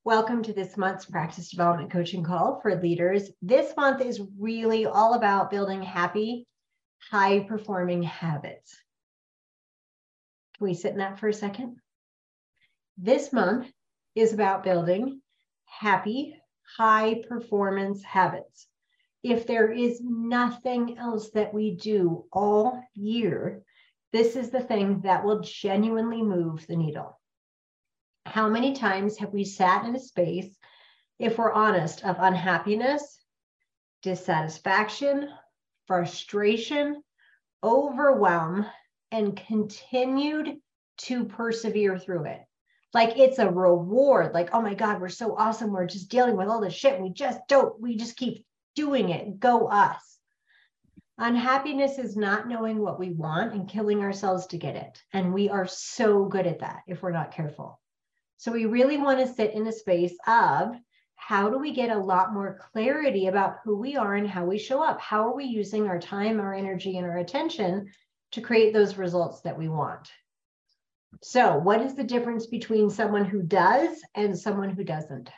Welcome to this month's Practice Development Coaching Call for Leaders. This month is really all about building happy, high-performing habits. Can we sit in that for a second? This month is about building happy, high-performance habits. If there is nothing else that we do all year, this is the thing that will genuinely move the needle. How many times have we sat in a space, if we're honest, of unhappiness, dissatisfaction, frustration, overwhelm, and continued to persevere through it? Like it's a reward, like, oh my God, we're so awesome. We're just dealing with all this shit. We just keep doing it. Go us. Unhappiness is not knowing what we want and killing ourselves to get it. And we are so good at that if we're not careful. So we really want to sit in a space of how do we get a lot more clarity about who we are and how we show up? How are we using our time, our energy, and our attention to create those results that we want? So what is the difference between someone who does and someone who doesn't?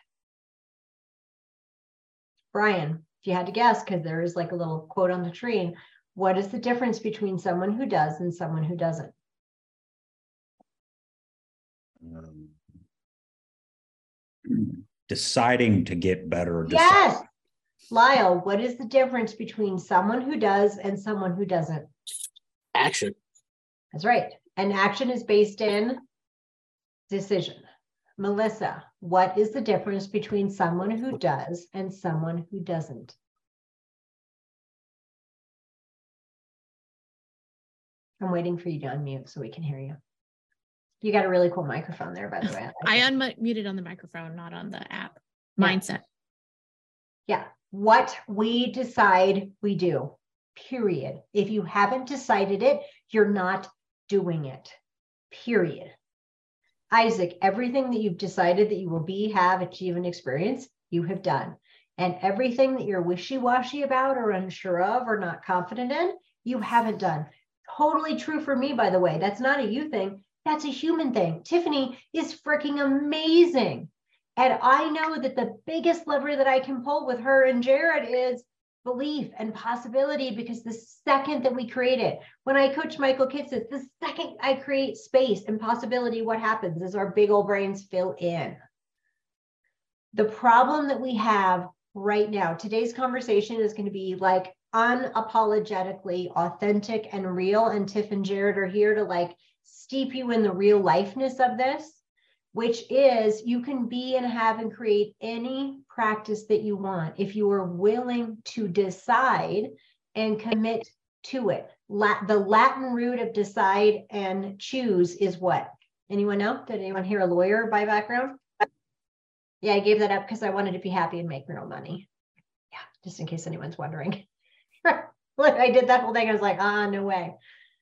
Brian, if you had to guess, because there is like a little quote on the tree, what is the difference between someone who does and someone who doesn't? Deciding to get better. Yes. Lyle, what is the difference between someone who does and someone who doesn't? Action. That's right. And action is based in decision. Melissa, what is the difference between someone who does and someone who doesn't? I'm waiting for you to unmute so we can hear you. You got a really cool microphone there, by the way. I unmuted on the microphone, not on the app. Mindset. Yeah. What we decide, we do, period. If you haven't decided it, you're not doing it, period. Isaac, everything that you've decided that you will be, have, achieve, and experience, you have done. And everything that you're wishy-washy about or unsure of or not confident in, you haven't done. Totally true for me, by the way. That's not a you thing. That's a human thing. Tiffany is freaking amazing. And I know that the biggest lever that I can pull with her and Jared is belief and possibility, because the second that we create it, when I coach Michael Kitces, the second I create space and possibility, what happens is our big old brains fill in. The problem that we have right now, today's conversation is going to be like unapologetically authentic and real. And Tiff and Jared are here to like steep you in the real lifeness of this, which is you can be and have and create any practice that you want if you are willing to decide and commit to it. The Latin root of decide and choose is what? Anyone know? Did anyone hear a lawyer by background? Yeah, I gave that up because I wanted to be happy and make real money. Yeah, just in case anyone's wondering. I did that whole thing. I was like, no way.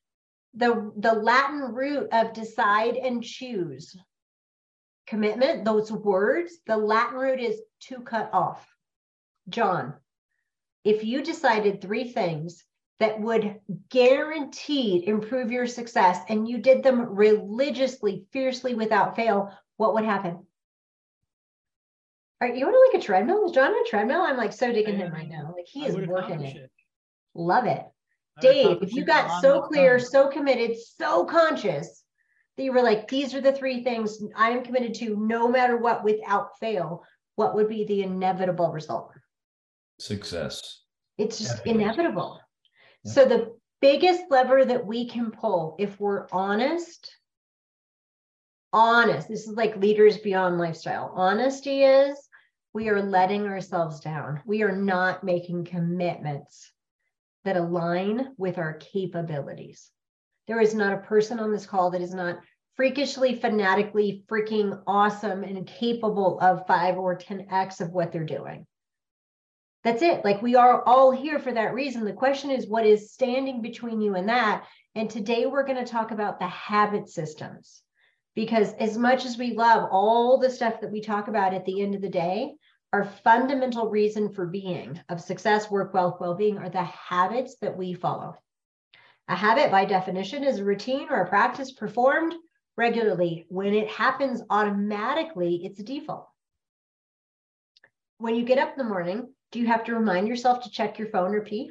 The Latin root of decide and choose, commitment, those words, the Latin root is to cut off. John, if you decided 3 things that would guaranteed improve your success and you did them religiously, fiercely, without fail, what would happen? Are you on like a treadmill? Is John on a treadmill? I'm like so digging him right now. Like he is working it. Love it. Dave, if you got so clear, so committed, so conscious that you were like, these are the 3 things I am committed to no matter what, without fail, what would be the inevitable result? Success. It's just inevitable. Yeah. So the biggest lever that we can pull, if we're honest, this is like Leaders Beyond Lifestyle. Honesty is we are letting ourselves down. We are not making commitments that align with our capabilities. There is not a person on this call that is not freakishly, fanatically, freaking awesome and capable of 5 or 10x of what they're doing. That's it. Like we are all here for that reason. The question is, what is standing between you and that? And today we're going to talk about the habit systems, because as much as we love all the stuff that we talk about at the end of the day, our fundamental reason for being of success, work, wealth, well-being are the habits that we follow. A habit, by definition, is a routine or a practice performed regularly. When it happens automatically, it's a default. when you get up in the morning, do you have to remind yourself to check your phone or pee?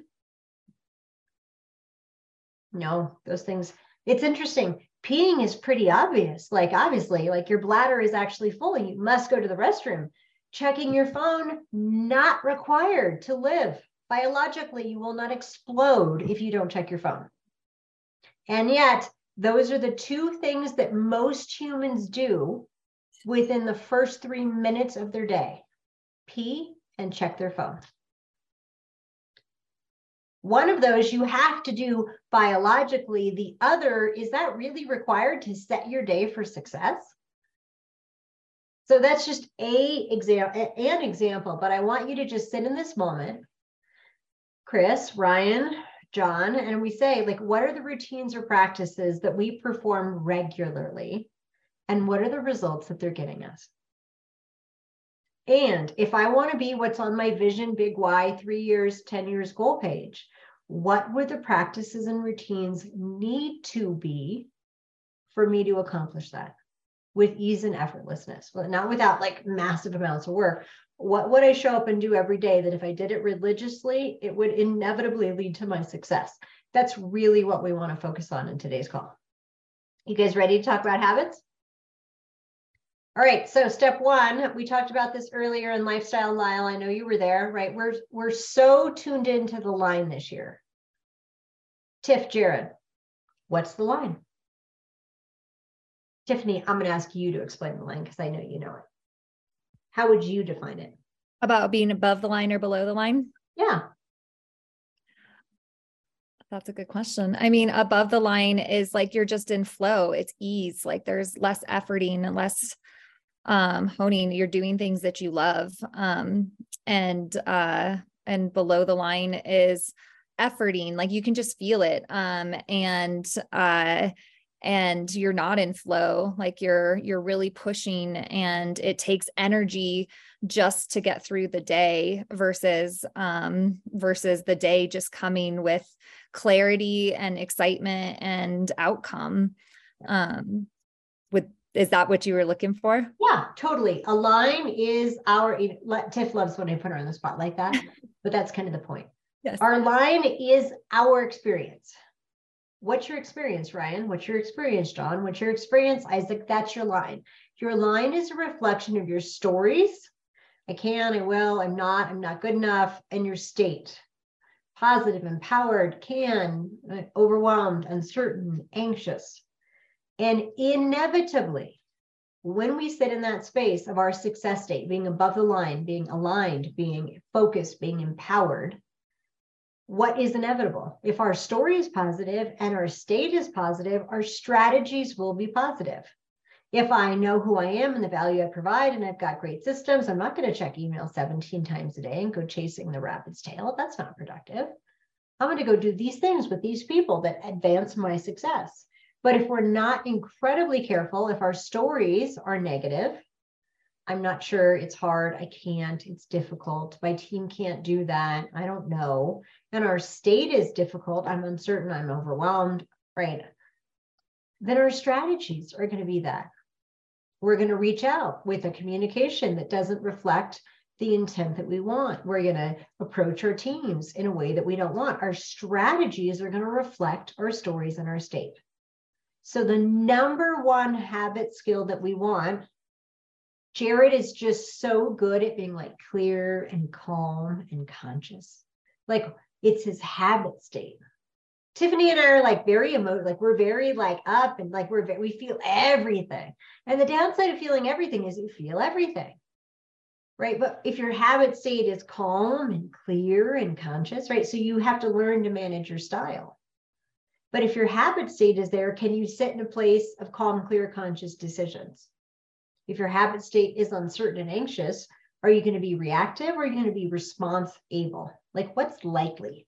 No, those things, it's interesting. Peeing is pretty obvious. Like, obviously, like your bladder is actually full. You must go to the restroom. Checking your phone, not required to live. Biologically, you will not explode if you don't check your phone. And yet, those are the two things that most humans do within the first 3 minutes of their day: pee and check their phone. One of those you have to do biologically. The other, is that really required to set your day for success? So that's just an example, but I want you to just sit in this moment, Chris, Ryan, John, and we say, like, what are the routines or practices that we perform regularly? And what are the results that they're getting us? And if I want to be what's on my Vision Big Why 3 years, 10 years goal page, what would the practices and routines need to be for me to accomplish that with ease and effortlessness? Well, not without like massive amounts of work. What would I show up and do every day that if I did it religiously, it would inevitably lead to my success? That's really what we want to focus on in today's call. You guys ready to talk about habits? All right, so step one, we talked about this earlier in Lifestyle Lyle. I know you were there, right? We're so tuned into the line this year. Tiff, Jared, what's the line? Tiffany, I'm going to ask you to explain the line because I know you know it. How would you define it? About being above the line or below the line? Yeah. That's a good question. I mean, above the line is like you're just in flow. It's ease. Like there's less efforting and less honing. You're doing things that you love. And below the line is efforting. Like you can just feel it. And you're not in flow. Like you're really pushing, and it takes energy just to get through the day versus the day just coming with clarity and excitement and outcome. Is that what you were looking for? Yeah, totally. A line is Tiff loves when I put her on the spot like that, but that's kind of the point. Yes. Our line is our experience. What's your experience, Ryan? What's your experience, John? What's your experience, Isaac? That's your line. Your line is a reflection of your stories. I can, I will, I'm not good enough, and your state. Positive, empowered, can, overwhelmed, uncertain, anxious. And inevitably, when we sit in that space of our success state, being above the line, being aligned, being focused, being empowered, what is inevitable? If our story is positive and our state is positive, our strategies will be positive. If I know who I am and the value I provide, and I've got great systems, I'm not going to check email 17 times a day and go chasing the rabbit's tail. That's not productive. I'm going to go do these things with these people that advance my success. But if we're not incredibly careful, if our stories are negative, I'm not sure, it's hard, I can't, it's difficult, my team can't do that, I don't know, and our state is difficult, I'm uncertain, I'm overwhelmed, right? Then our strategies are going to be that. We're going to reach out with a communication that doesn't reflect the intent that we want. We're going to approach our teams in a way that we don't want. Our strategies are going to reflect our stories and our state. So the number one habit skill that we want, Jared is just so good at being like clear and calm and conscious. Like it's his habit state. Tiffany and I are like very emotional, like we're very like up and like we feel everything. And the downside of feeling everything is you feel everything, right? But if your habit state is calm and clear and conscious, right? So you have to learn to manage your style. But if your habit state is there, can you sit in a place of calm, clear, conscious decisions? If your habit state is uncertain and anxious, are you going to be reactive or are you going to be response able? Like what's likely?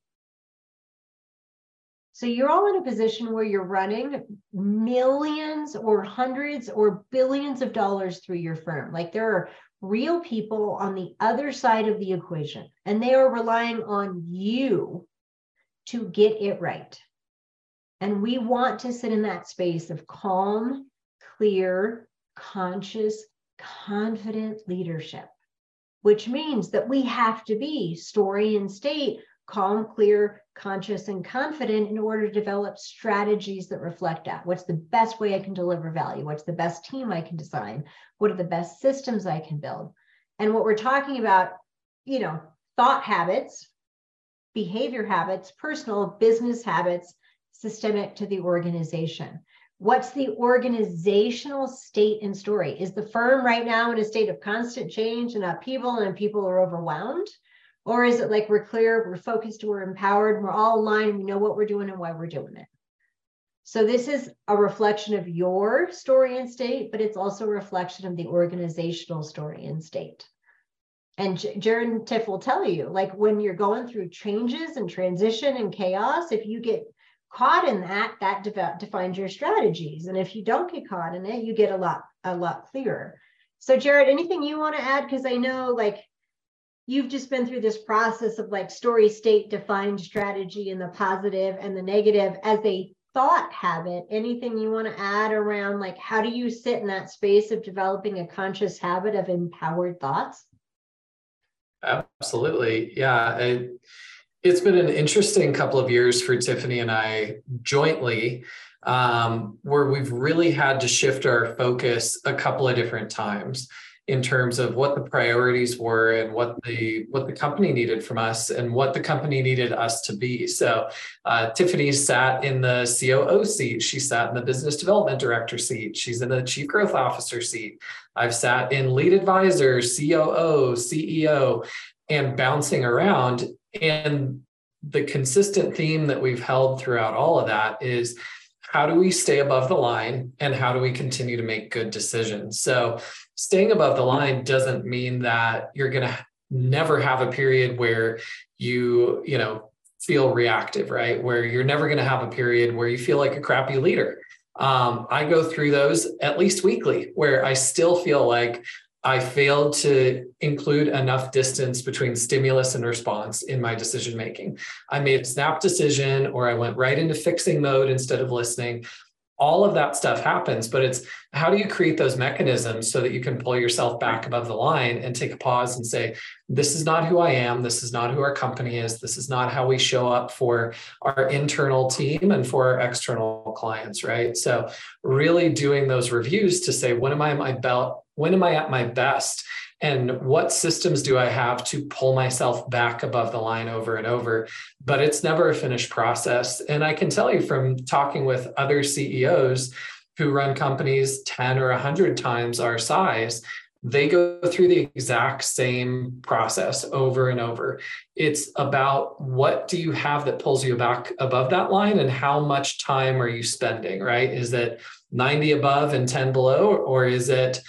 So you're all in a position where you're running millions or hundreds or billions of dollars through your firm. Like there are real people on the other side of the equation, and they are relying on you to get it right. And we want to sit in that space of calm, clear, conscious, confident leadership. which means that we have to be story and state, calm, clear, conscious, and confident in order to develop strategies that reflect that. What's the best way I can deliver value? What's the best team I can design? What are the best systems I can build? And what we're talking about, thought habits, behavior habits, personal business habits, systemic to the organization. What's the organizational state and story? Is the firm right now in a state of constant change and upheaval and people are overwhelmed? Or is it like we're clear, we're focused, we're empowered, we're all aligned, we know what we're doing and why we're doing it? So this is a reflection of your story and state, but it's also a reflection of the organizational story and state. And Jared and Tiff will tell you, like when you're going through changes and transition and chaos, if you get caught in that defines your strategies. And if you don't get caught in it, you get a lot clearer. So Jared, anything you want to add? Because I know like you've just been through this process of like story, state, defined strategy and the positive and the negative as a thought habit. Anything you want to add around like how do you sit in that space of developing a conscious habit of empowered thoughts? Absolutely. Yeah. It's been an interesting couple of years for Tiffany and I jointly, where we've really had to shift our focus a couple of different times in terms of what the priorities were and what the company needed from us and what the company needed us to be. So Tiffany sat in the COO seat. She sat in the business development director seat. She's in the chief growth officer seat. I've sat in lead advisor, COO, CEO, and bouncing around. And the consistent theme that we've held throughout all of that is how do we stay above the line and how do we continue to make good decisions? So staying above the line doesn't mean that you're going to never have a period where you feel reactive, right? Where you're never going to have a period where you feel like a crappy leader. I go through those at least weekly where I still feel like I failed to include enough distance between stimulus and response in my decision making. I made a snap decision or I went right into fixing mode instead of listening. All of that stuff happens, but it's how do you create those mechanisms so that you can pull yourself back above the line and take a pause and say, this is not who I am. This is not who our company is. This is not how we show up for our internal team and for our external clients, right? So really doing those reviews to say, when am I at my best? And what systems do I have to pull myself back above the line over and over? But it's never a finished process. And I can tell you from talking with other CEOs who run companies 10 or 100 times our size, they go through the exact same process over and over. It's about what do you have that pulls you back above that line and how much time are you spending, right? Is it 90 above and 10 below, or is it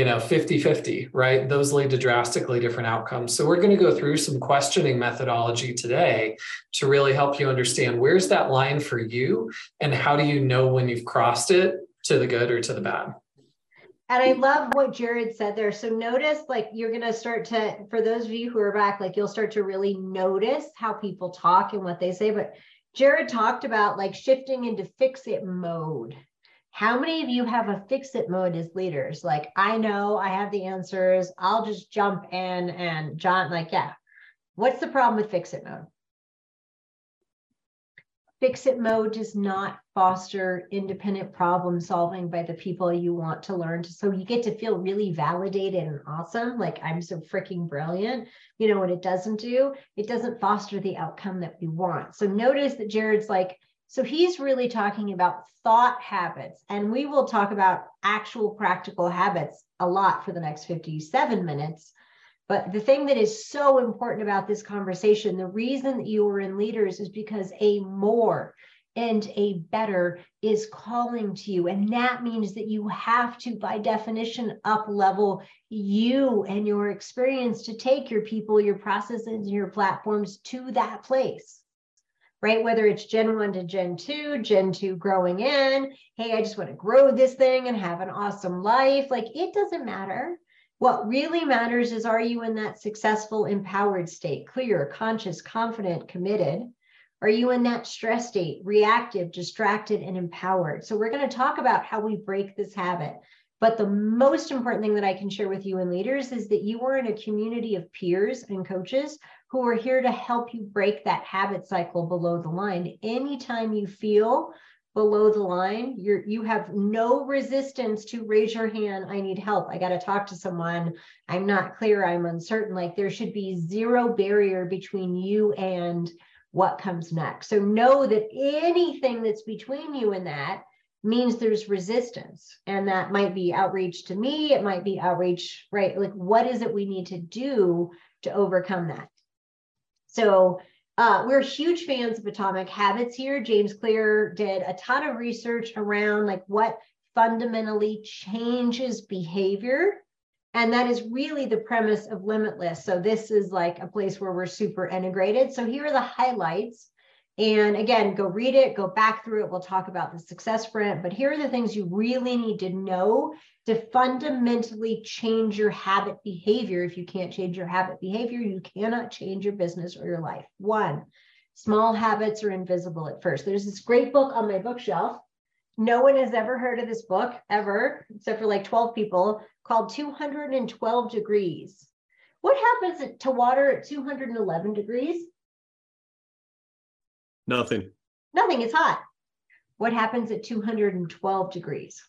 50-50, right? Those lead to drastically different outcomes. So we're going to go through some questioning methodology today to really help you understand where's that line for you and how do you know when you've crossed it to the good or to the bad. And I love what Jared said there. So notice, like, you're going to start to, for those of you who are back, like, you'll start to really notice how people talk and what they say. But Jared talked about like shifting into fix-it mode. How many of you have a fix-it mode as leaders? Like, I know I have the answers. I'll just jump in. And John, like, yeah, what's the problem with fix-it mode? Fix-it mode does not foster independent problem solving by the people you want to learn. So you get to feel really validated and awesome. Like, I'm so freaking brilliant. You know what it doesn't do? It doesn't foster the outcome that we want. So notice that Jared's like, so he's really talking about thought habits, and we will talk about actual practical habits a lot for the next 57 minutes. But the thing that is so important about this conversation, the reason that you are in leaders is because a more and a better is calling to you. And that means that you have to, by definition, up level you and your experience to take your people, your processes, and your platforms to that place. Right? Whether it's Gen 1 to Gen 2, Gen 2 growing in, hey, I just want to grow this thing and have an awesome life. Like, it doesn't matter. What really matters is, are you in that successful, empowered state, clear, conscious, confident, committed? Are you in that stress state, reactive, distracted, and empowered? So we're going to talk about how we break this habit. But the most important thing that I can share with you and leaders is that you are in a community of peers and coaches who are here to help you break that habit cycle below the line. Anytime you feel below the line, you have no resistance to raise your hand. I need help. I got to talk to someone. I'm not clear. I'm uncertain. Like there should be zero barrier between you and what comes next. So know that anything that's between you and that means there's resistance. And that might be outreach to me. It might be outreach, right? Like what is it we need to do to overcome that? So we're huge fans of Atomic Habits here. James Clear did a ton of research around like what fundamentally changes behavior. And that is really the premise of Limitless. So this is like a place where we're super integrated. So here are the highlights. And again, go read it, go back through it. We'll talk about the success sprint, but here are the things you really need to know to fundamentally change your habit behavior. If you can't change your habit behavior, you cannot change your business or your life. 1, small habits are invisible at first. There's this great book on my bookshelf. No one has ever heard of this book ever, except for like 12 people, called 212 Degrees. What happens to water at 211 degrees? Nothing. Nothing, it's hot. What happens at 212 degrees?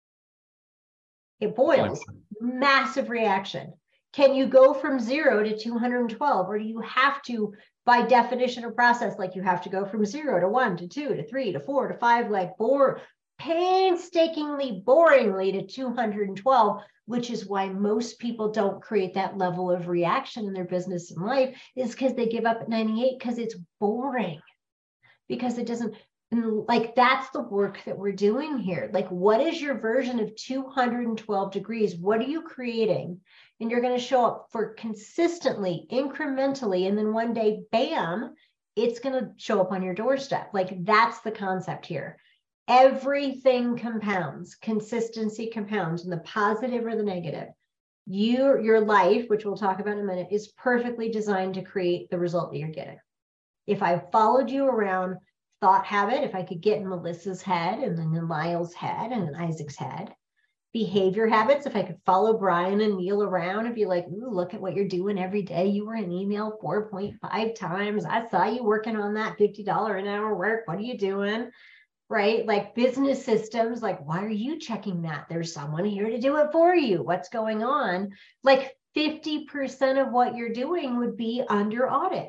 It boils. Massive reaction. Can you go from 0 to 212, or do you have to, by definition of process, like you have to go from 0 to 1 to 2 to 3 to 4 to 5, like painstakingly, boringly to 212, which is why most people don't create that level of reaction in their business and life, is because they give up at 98 because it's boring. Because it doesn't, like, that's the work that we're doing here. Like, what is your version of 212 degrees? What are you creating? And you're going to show up for consistently, incrementally, and then one day, bam, it's going to show up on your doorstep. Like, that's the concept here. Everything compounds. Consistency compounds, in the positive or the negative. Your life, which we'll talk about in a minute, is perfectly designed to create the result that you're getting. If I followed you around thought habit, if I could get in Melissa's head and then in Lyle's head and in Isaac's head, behavior habits, if I could follow Brian and Neil around and be like, ooh, look at what you're doing every day. You were in email 4.5 times. I saw you working on that $50 an hour work. What are you doing? Right? Like business systems, like, why are you checking that? There's someone here to do it for you. What's going on? Like 50% of what you're doing would be under audit.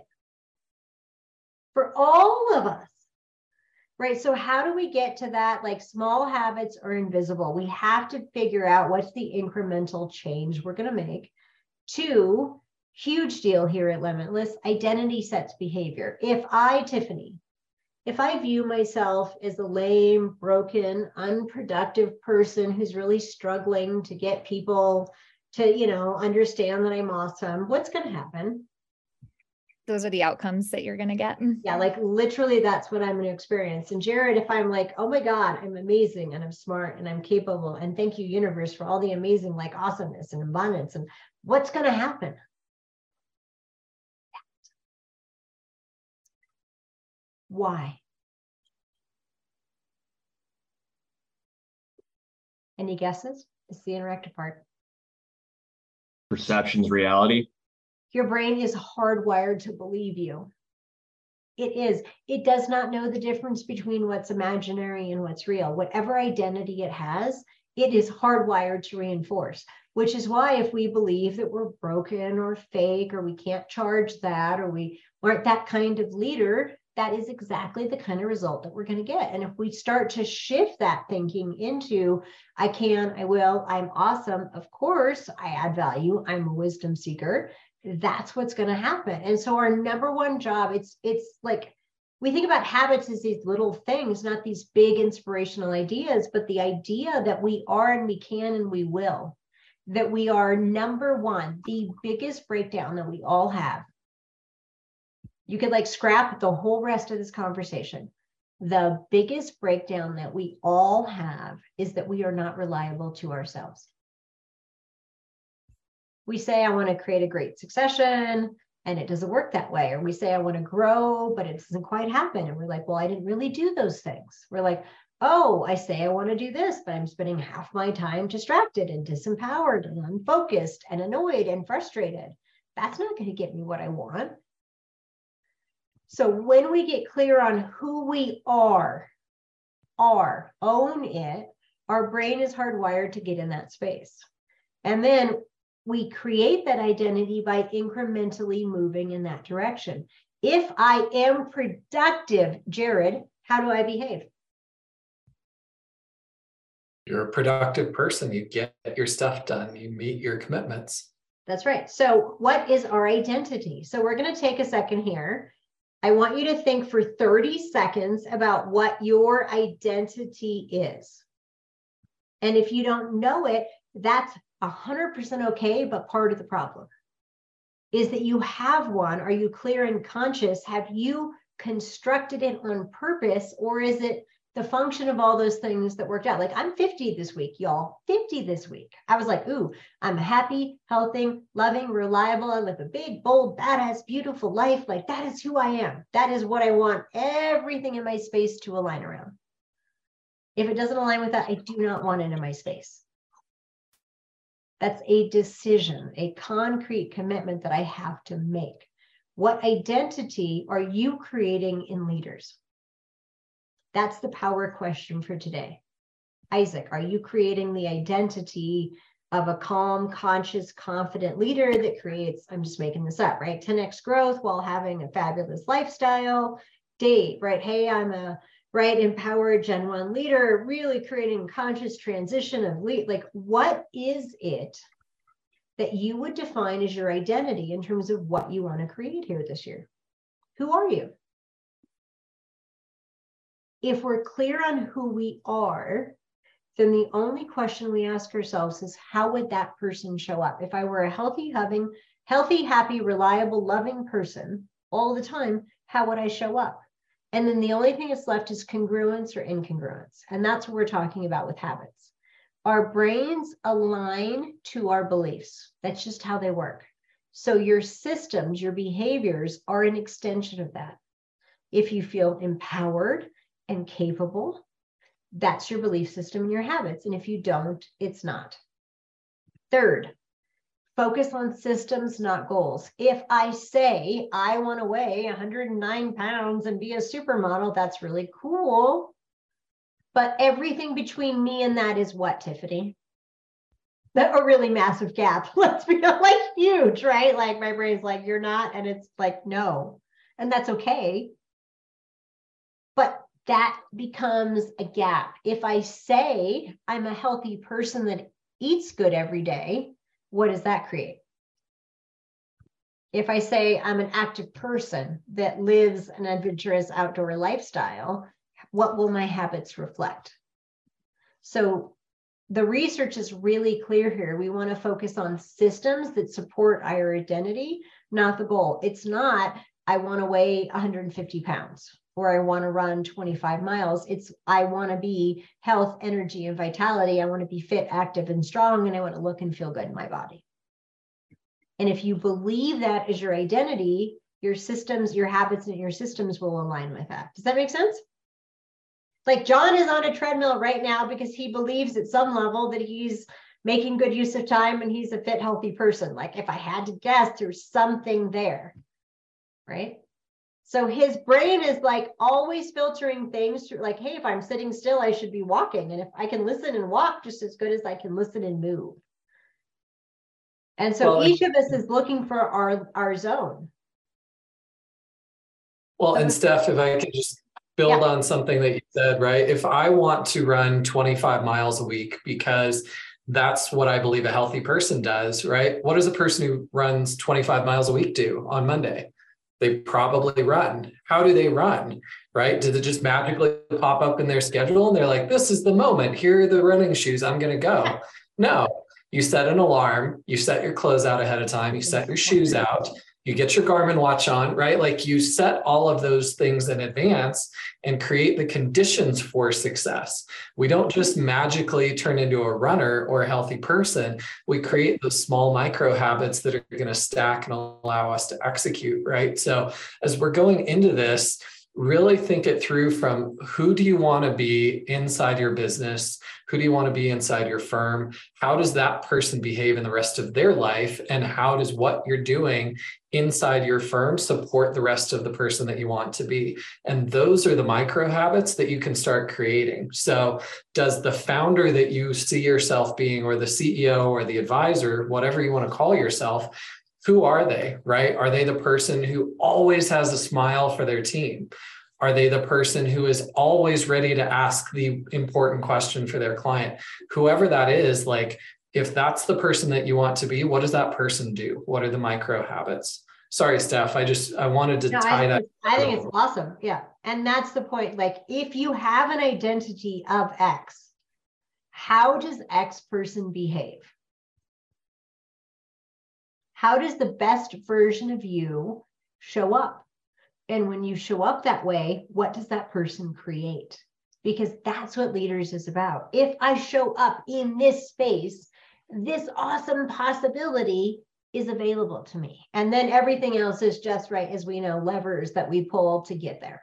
For all of us, right? So how do we get to that? Like small habits are invisible. We have to figure out what's the incremental change we're going to make. 2, huge deal here at Limitless, identity sets behavior. If I view myself as a lame, broken, unproductive person who's really struggling to get people to, understand that I'm awesome, what's going to happen? Those are the outcomes that you're going to get. Yeah, like literally that's what I'm going to experience. And Jared, if I'm like, oh my God, I'm amazing and I'm smart and I'm capable, and thank you, universe, for all the amazing like awesomeness and abundance, and what's going to happen? Why? Any guesses? It's the interactive part. Perception's reality. Your brain is hardwired to believe you. It is. It does not know the difference between what's imaginary and what's real. Whatever identity it has, it is hardwired to reinforce, which is why if we believe that we're broken or fake, or we can't charge that, or we aren't that kind of leader, that is exactly the kind of result that we're going to get. And if we start to shift that thinking into, I can, I will, I'm awesome, of course, I add value, I'm a wisdom seeker, that's what's going to happen. And so our number one job, it's like, we think about habits as these little things, not these big inspirational ideas, but the idea that we are and we can and we will, that we are number one, the biggest breakdown that we all have. You could like scrap the whole rest of this conversation. The biggest breakdown that we all have is that we are not reliable to ourselves. We say, I want to create a great succession, and it doesn't work that way. Or we say, I want to grow, but it doesn't quite happen. And we're like, well, I didn't really do those things. We're like, Oh, I say I want to do this, but I'm spending half my time distracted and disempowered and unfocused and annoyed and frustrated. That's not going to get me what I want. So when we get clear on who we are, own it, our brain is hardwired to get in that space. And then we create that identity by incrementally moving in that direction. If I am productive, Jared, how do I behave? You're a productive person. You get your stuff done. You meet your commitments. That's right. So what is our identity? So we're going to take a second here. I want you to think for 30 seconds about what your identity is. And if you don't know it, that's 100% okay, but part of the problem is that you have one. Are you clear and conscious? Have you constructed it on purpose, or is it the function of all those things that worked out? Like, I'm 50 this week, y'all. 50 this week. I was like, ooh, I'm happy, healthy, loving, reliable. I live a big, bold, badass, beautiful life. Like, that is who I am. That is what I want everything in my space to align around. If it doesn't align with that, I do not want it in my space. That's a decision, a concrete commitment that I have to make. What identity are you creating in leaders? That's the power question for today. Isaac, are you creating the identity of a calm, conscious, confident leader that creates, I'm just making this up, right? 10x growth while having a fabulous lifestyle. Dave, right? Hey, I'm a empowered Gen 1 leader, really creating conscious transition of lead. Like, what is it that you would define as your identity in terms of what you want to create here this year? Who are you? If we're clear on who we are, then the only question we ask ourselves is, how would that person show up? If I were a healthy, happy, reliable, loving person all the time, how would I show up? And then the only thing that's left is congruence or incongruence. And that's what we're talking about with habits. Our brains align to our beliefs. That's just how they work. So your systems, your behaviors are an extension of that. If you feel empowered and capable, that's your belief system and your habits. And if you don't, it's not. Third, focus on systems, not goals. If I say I want to weigh 109 pounds and be a supermodel, that's really cool. But everything between me and that is what, Tiffany? A really massive gap. Let's be like huge, right? Like my brain's like, you're not. And it's like, no. And that's okay. But that becomes a gap. If I say I'm a healthy person that eats good every day, what does that create? If I say I'm an active person that lives an adventurous outdoor lifestyle, what will my habits reflect? So the research is really clear here. We want to focus on systems that support our identity, not the goal. It's not, I want to weigh 150 pounds or I want to run 25 miles. It's, I want to be health, energy, and vitality. I want to be fit, active, and strong, and I want to look and feel good in my body. And if you believe that is your identity, your systems, your habits, and your systems will align with that. Does that make sense? Like John is on a treadmill right now because he believes at some level that he's making good use of time and he's a fit, healthy person. Like if I had to guess, there's something there, right? So his brain is like always filtering things through, like, hey, if I'm sitting still, I should be walking. And if I can listen and walk just as good as I can listen and move. And so each of us is looking for our zone. Well, and Steph, if I could just build on something that you said, right? If I want to run 25 miles a week because that's what I believe a healthy person does, right? What does a person who runs 25 miles a week do on Monday? They probably run. How do they run, right? Did it just magically pop up in their schedule and they're like, this is the moment, here are the running shoes, I'm going to go? No, you set an alarm, you set your clothes out ahead of time, you set your shoes out, you get your Garmin watch on, right? Like you set all of those things in advance and create the conditions for success. We don't just magically turn into a runner or a healthy person. We create those small micro habits that are going to stack and allow us to execute, right? So as we're going into this, really think it through from who do you want to be inside your business? Who do you want to be inside your firm? How does that person behave in the rest of their life? And how does what you're doing inside your firm support the rest of the person that you want to be? And those are the micro habits that you can start creating. So does the founder that you see yourself being, or the CEO or the advisor, whatever you want to call yourself, who are they, right? Are they the person who always has a smile for their team? Are they the person who is always ready to ask the important question for their client? Whoever that is, like, if that's the person that you want to be, what does that person do? What are the micro habits? Sorry, Steph, I wanted to tie that. I think it's awesome. Yeah. And that's the point. Like, if you have an identity of X, how does X person behave? How does the best version of you show up? And when you show up that way, what does that person create? Because that's what leaders is about. If I show up in this space, this awesome possibility is available to me. And then everything else is just, right, as we know, levers that we pull to get there.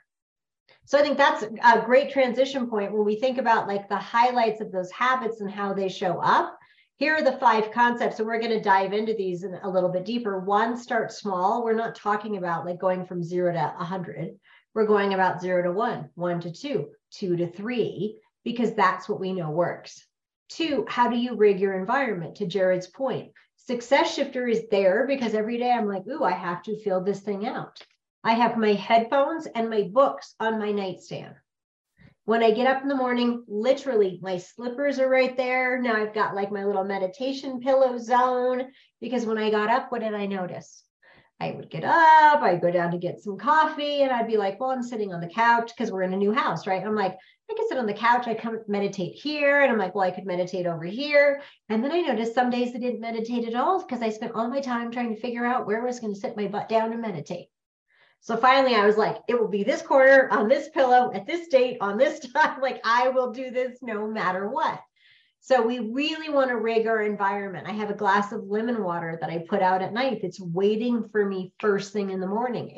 So I think that's a great transition point when we think about like the highlights of those habits and how they show up. Here are the 5 concepts, and we're going to dive into these a little bit deeper. 1, start small. We're not talking about like going from 0 to 100. We're going about 0 to 1, 1 to 2, 2 to 3, because that's what we know works. 2, how do you rig your environment? To Jared's point, Success Shifter is there because every day I'm like, ooh, I have to fill this thing out. I have my headphones and my books on my nightstand. When I get up in the morning, literally my slippers are right there. Now I've got like my little meditation pillow zone, because when I got up, what did I notice? I would get up, I'd go down to get some coffee, and I'd be like, well, I'm sitting on the couch because we're in a new house, right? I'm like, I can sit on the couch. I come meditate here. And I'm like, well, I could meditate over here. And then I noticed some days I didn't meditate at all because I spent all my time trying to figure out where I was going to sit my butt down and meditate. So finally, I was like, it will be this corner on this pillow at this date on this time. Like, I will do this no matter what. So we really want to rig our environment. I have a glass of lemon water that I put out at night. It's waiting for me first thing in the morning.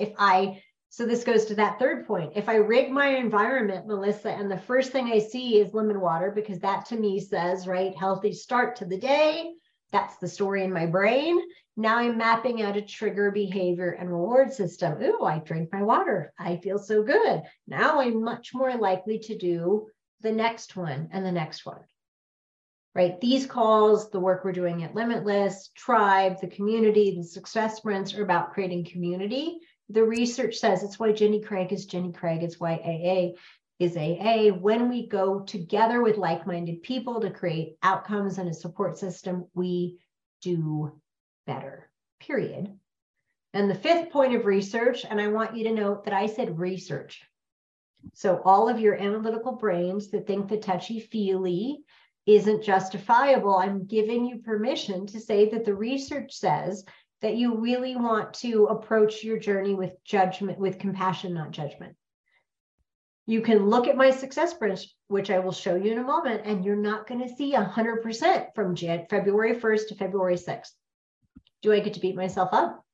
So this goes to that third point. If I rig my environment, Melissa, and the first thing I see is lemon water, because that to me says, right, healthy start to the day. That's the story in my brain. Now I'm mapping out a trigger behavior and reward system. Ooh, I drink my water. I feel so good. Now I'm much more likely to do the next one and the next one, right? These calls, the work we're doing at Limitless, Tribe, the community, the success sprints are about creating community. The research says it's why Jenny Craig is Jenny Craig. It's why AA is AA. When we go together with like-minded people to create outcomes and a support system, we do better, period. And the 5th point of research, and I want you to note that I said research. So all of your analytical brains that think the touchy-feely isn't justifiable, I'm giving you permission to say that the research says that you really want to approach your journey with judgment, with compassion, not judgment. You can look at my success sprints, which I will show you in a moment, and you're not going to see 100% from February 1st to February 6th. Do I get to beat myself up?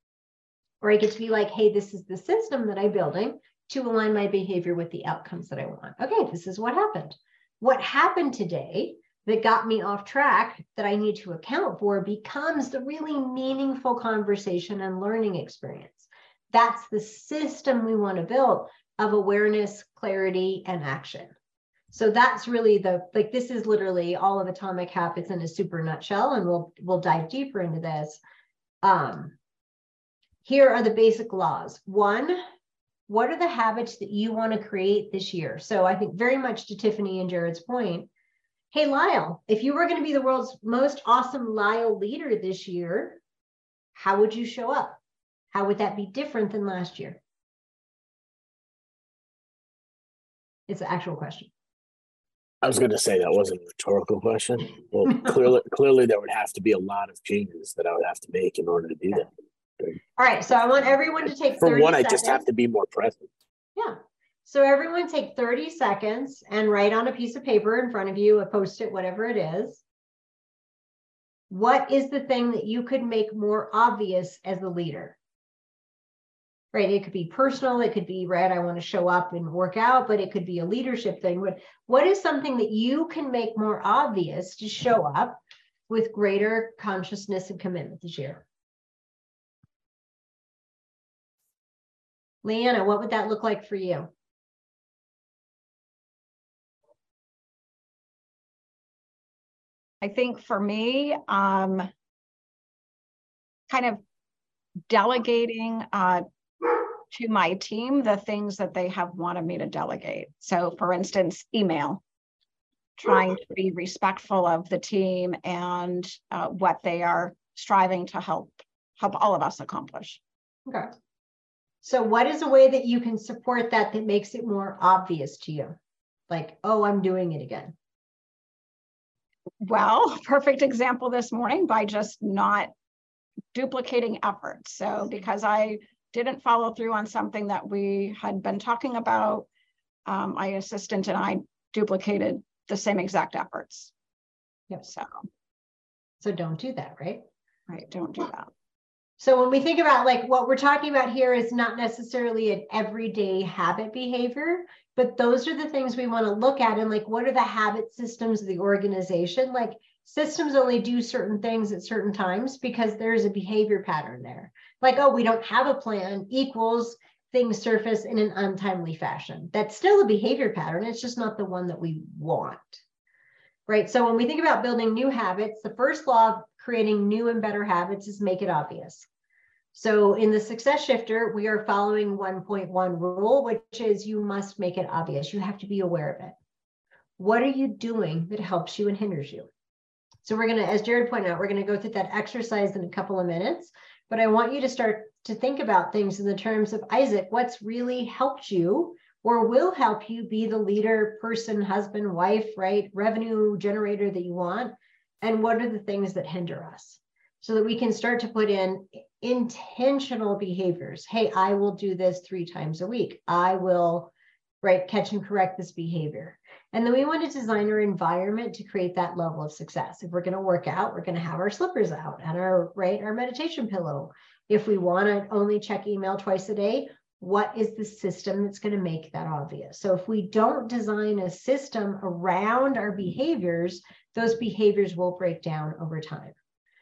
Or I get to be like, hey, this is the system that I'm building to align my behavior with the outcomes that I want. Okay, this is what happened. What happened today that got me off track that I need to account for becomes the really meaningful conversation and learning experience. That's the system we want to build of awareness, clarity, and action. So that's really this is literally all of Atomic Habits in a super nutshell, and we'll dive deeper into this. Here are the basic laws. 1, what are the habits that you want to create this year? So I think very much to Tiffany and Jared's point, hey, Lyle, if you were going to be the world's most awesome Lyle leader this year, how would you show up? How would that be different than last year? It's an actual question. I was going to say that wasn't a rhetorical question. Well, clearly there would have to be a lot of changes that I would have to make in order to do that. All right. So I want everyone to take 30 For one, seconds. I just have to be more present. Yeah. So everyone take 30 seconds and write on a piece of paper in front of you, a Post-it, whatever it is. What is the thing that you could make more obvious as a leader? right? It could be personal, it could be, right, I want to show up and work out, but it could be a leadership thing. What is something that you can make more obvious to show up with greater consciousness and commitment this year? Leanna, what would that look like for you? I think for me, kind of delegating to my team the things that they have wanted me to delegate. So for instance, email, trying to be respectful of the team and what they are striving to help all of us accomplish. Okay. So what is a way that you can support that makes it more obvious to you? Like, oh, I'm doing it again. Well, perfect example this morning by just not duplicating efforts. So because I didn't follow through on something that we had been talking about, my assistant and I duplicated the same exact efforts. Yep. So don't do that, right? Right, don't do that. So when we think about like what we're talking about here is not necessarily an everyday habit behavior, but those are the things we want to look at and like, what are the habit systems of the organization? Like systems only do certain things at certain times because there's a behavior pattern there. Like, oh, we don't have a plan equals things surface in an untimely fashion. That's still a behavior pattern. It's just not the one that we want, right? So when we think about building new habits, the first law of creating new and better habits is make it obvious. So in the Success Shifter, we are following 1.1 rule, which is you must make it obvious. You have to be aware of it. What are you doing that helps you and hinders you? So we're going to, as Jared pointed out, we're going to go through that exercise in a couple of minutes, but I want you to start to think about things in the terms of, Isaac, what's really helped you or will help you be the leader, person, husband, wife, right? Revenue generator that you want. And what are the things that hinder us? So that we can start to put in intentional behaviors. Hey, I will do this 3 times a week. I will, right, catch and correct this behavior. And then we want to design our environment to create that level of success. If we're going to work out, we're going to have our slippers out and our meditation pillow. If we want to only check email twice a day, what is the system that's going to make that obvious? So if we don't design a system around our behaviors, those behaviors will break down over time.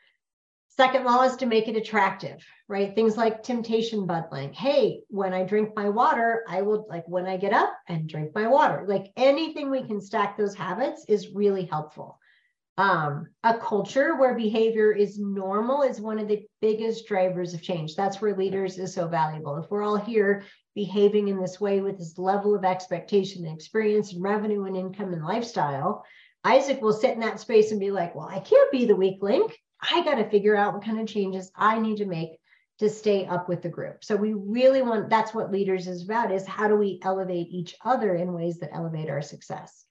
Second law is to make it attractive, right? Things like temptation bundling. Hey, when I drink my water, I will, like when I get up and drink my water, like anything we can stack those habits is really helpful. A culture where behavior is normal is one of the biggest drivers of change. That's where leaders is so valuable. If we're all here behaving in this way with this level of expectation and experience and revenue and income and lifestyle, Isaac will sit in that space and be like, well, I can't be the weak link. I got to figure out what kind of changes I need to make to stay up with the group. So we really want, that's what leaders is about, is how do we elevate each other in ways that elevate our success?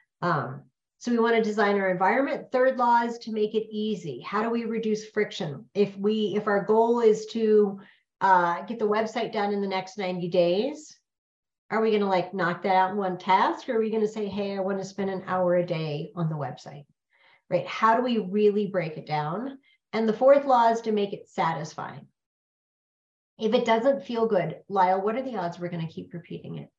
So we want to design our environment. Third law is to make it easy. How do we reduce friction? If our goal is to get the website done in the next 90 days, are we going to like knock that out in one task? Or are we going to say, hey, I want to spend an hour a day on the website, right? How do we really break it down? And the fourth law is to make it satisfying. If it doesn't feel good, Lyle, what are the odds we're going to keep repeating it?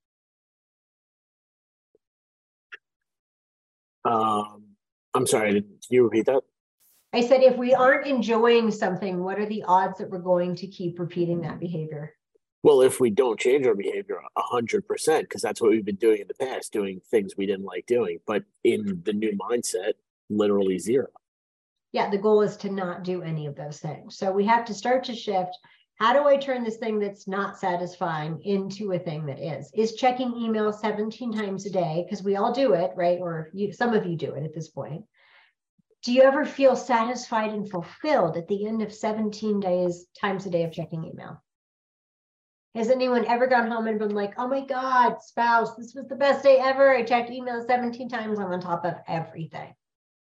I'm sorry, can you repeat that? I said, if we aren't enjoying something, what are the odds that we're going to keep repeating that behavior? Well, if we don't change our behavior 100%, because that's what we've been doing in the past, doing things we didn't like doing, but in the new mindset, literally 0. Yeah, the goal is to not do any of those things. So we have to start to shift. How do I turn this thing that's not satisfying into a thing that is? Is checking email 17 times a day, because we all do it, right? Or some of you do it at this point. Do you ever feel satisfied and fulfilled at the end of 17 times a day of checking email? Has anyone ever gone home and been like, oh my God, spouse, this was the best day ever. I checked email 17 times. I'm on top of everything.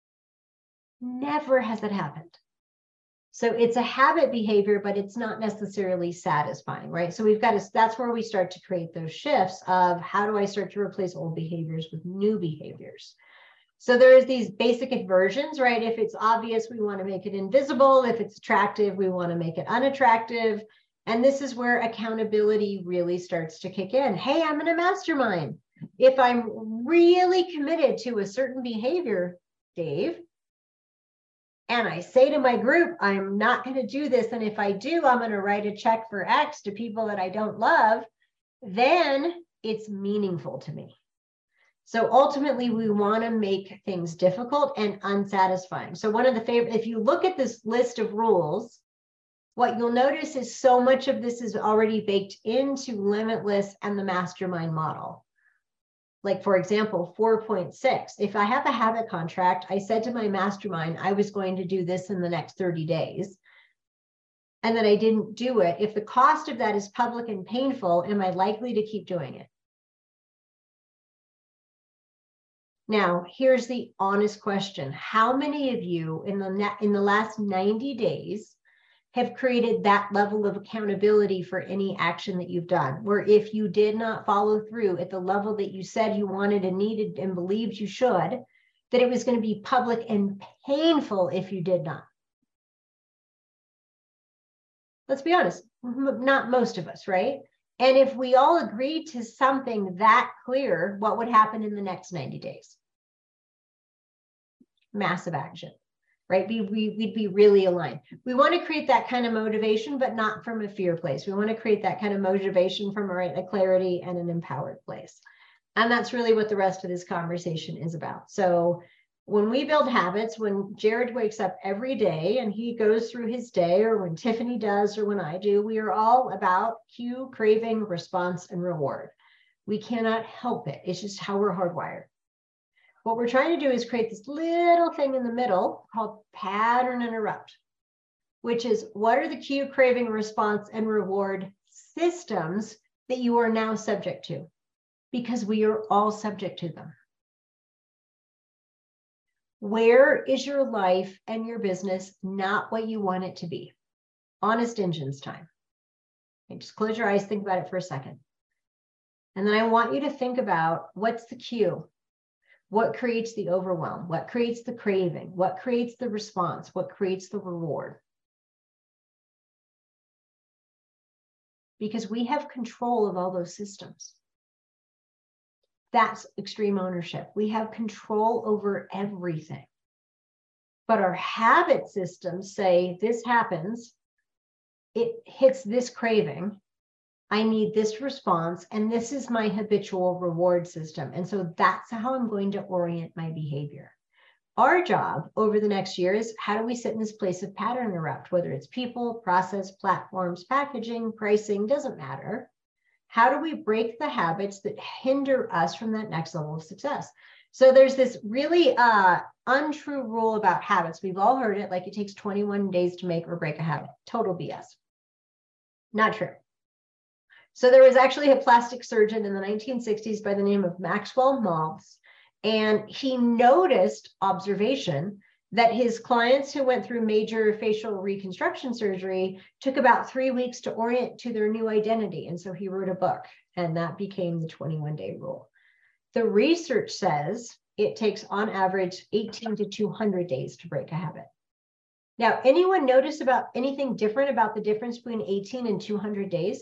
Never has it happened. So it's a habit behavior, but it's not necessarily satisfying, right? So we've got to, that's where we start to create those shifts of how do I start to replace old behaviors with new behaviors? So there's these basic inversions, right? If it's obvious, we want to make it invisible. If it's attractive, we want to make it unattractive. And this is where accountability really starts to kick in. Hey, I'm in a mastermind. If I'm really committed to a certain behavior, Dave, and I say to my group, I'm not going to do this. And if I do, I'm going to write a check for X to people that I don't love, then it's meaningful to me. So ultimately, we want to make things difficult and unsatisfying. So one of the favorite, if you look at this list of rules, what you'll notice is so much of this is already baked into Limitless and the mastermind model. Like, for example, 4.6, if I have a habit contract, I said to my mastermind, I was going to do this in the next 30 days. And then I didn't do it. If the cost of that is public and painful, am I likely to keep doing it? Now, here's the honest question. How many of you in the last 90 days have created that level of accountability for any action that you've done, where if you did not follow through at the level that you said you wanted and needed and believed you should, that it was going to be public and painful if you did not? Let's be honest, not most of us, right? And if we all agreed to something that clear, what would happen in the next 90 days? Massive action, right? We'd be really aligned. We want to create that kind of motivation, but not from a fear place. We want to create that kind of motivation from a clarity and an empowered place. And that's really what the rest of this conversation is about. So when we build habits, when Jared wakes up every day and he goes through his day, or when Tiffany does, or when I do, we are all about cue, craving, response, and reward. We cannot help it. It's just how we're hardwired. What we're trying to do is create this little thing in the middle called pattern interrupt, which is what are the cue, craving, response, and reward systems that you are now subject to? Because we are all subject to them. Where is your life and your business not what you want it to be? Honest engines time. Okay, just close your eyes, think about it for a second. And then I want you to think about what's the cue? What creates the overwhelm? What creates the craving? What creates the response? What creates the reward? Because we have control of all those systems. That's extreme ownership. We have control over everything. But our habit systems say this happens, it hits this craving, I need this response, and this is my habitual reward system. And so that's how I'm going to orient my behavior. Our job over the next year is how do we sit in this place of pattern interrupt, whether it's people, process, platforms, packaging, pricing, doesn't matter. How do we break the habits that hinder us from that next level of success? So there's this really untrue rule about habits. We've all heard it, like it takes 21 days to make or break a habit. Total BS. Not true. So there was actually a plastic surgeon in the 1960s by the name of Maxwell Maltz, and he noticed observation that his clients who went through major facial reconstruction surgery took about 3 weeks to orient to their new identity. And so he wrote a book, and that became the 21-day rule. The research says it takes on average 18 to 200 days to break a habit. Now, anyone notice about anything different about the difference between 18 and 200 days?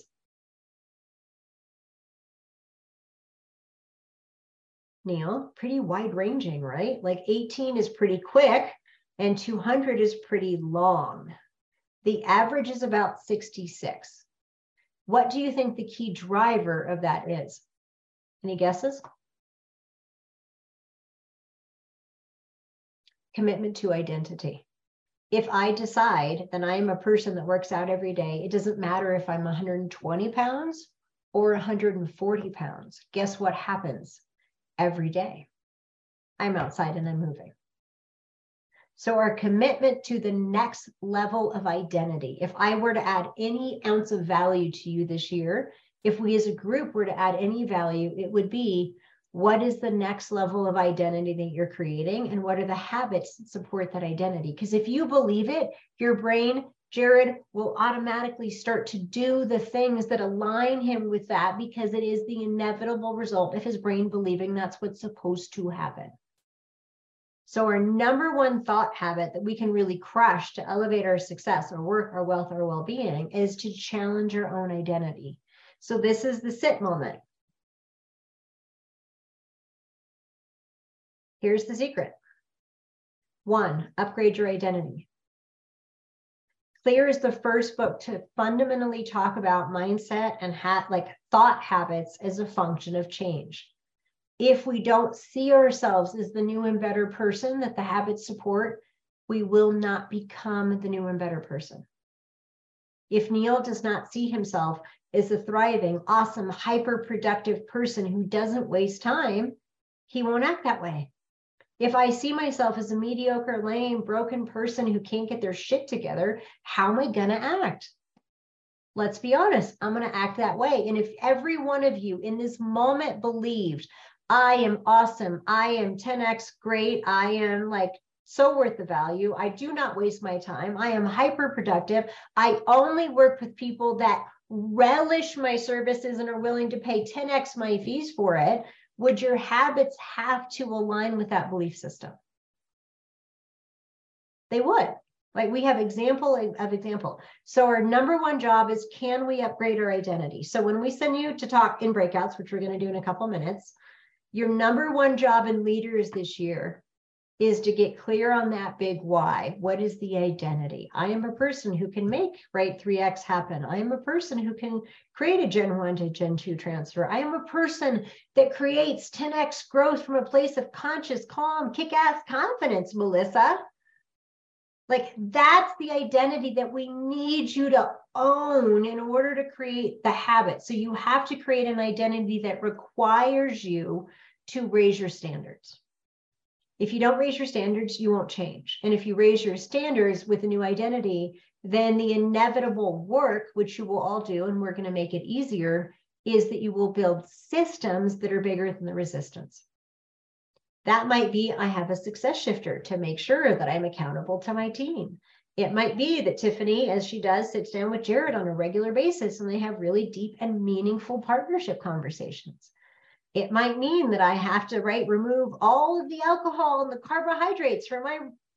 Neil, pretty wide ranging, right? Like 18 is pretty quick and 200 is pretty long. The average is about 66. What do you think the key driver of that is? Any guesses? Commitment to identity. If I decide that I am a person that works out every day, it doesn't matter if I'm 120 pounds or 140 pounds. Guess what happens? Every day I'm outside and I'm moving. So our commitment to the next level of identity, if I were to add any ounce of value to you this year, if we as a group were to add any value, it would be what is the next level of identity that you're creating and what are the habits that support that identity? Because if you believe it, your brain, Jared, will automatically start to do the things that align him with that because it is the inevitable result of his brain believing that's what's supposed to happen. So our number one thought habit that we can really crush to elevate our success, our work, our wealth, our well-being is to challenge your own identity. So this is the sit moment. Here's the secret. 1, upgrade your identity. Clear is the first book to fundamentally talk about mindset and thought habits as a function of change. If we don't see ourselves as the new and better person that the habits support, we will not become the new and better person. If Neil does not see himself as a thriving, awesome, hyper-productive person who doesn't waste time, he won't act that way. If I see myself as a mediocre, lame, broken person who can't get their shit together, how am I going to act? Let's be honest, I'm going to act that way. And if every one of you in this moment believed, I am awesome, I am 10x great, I am so worth the value, I do not waste my time, I am hyper productive, I only work with people that relish my services and are willing to pay 10x my fees for it, would your habits have to align with that belief system? They would. We have example of example. So our number one job is, can we upgrade our identity? So when we send you to talk in breakouts, which we're going to do in a couple minutes, your number one job in leaders this year is to get clear on that big why. What is the identity? I am a person who can make 3X happen. I am a person who can create a Gen 1 to Gen 2 transfer. I am a person that creates 10X growth from a place of conscious, calm, kick-ass confidence, Melissa. That's the identity that we need you to own in order to create the habit. So you have to create an identity that requires you to raise your standards. If you don't raise your standards, you won't change. And if you raise your standards with a new identity, then the inevitable work, which you will all do, and we're going to make it easier, is that you will build systems that are bigger than the resistance. That might be, I have a success shifter to make sure that I'm accountable to my team. It might be that Tiffany, as she does, sits down with Jared on a regular basis and they have really deep and meaningful partnership conversations. It might mean that I have to, remove all of the alcohol and the carbohydrates from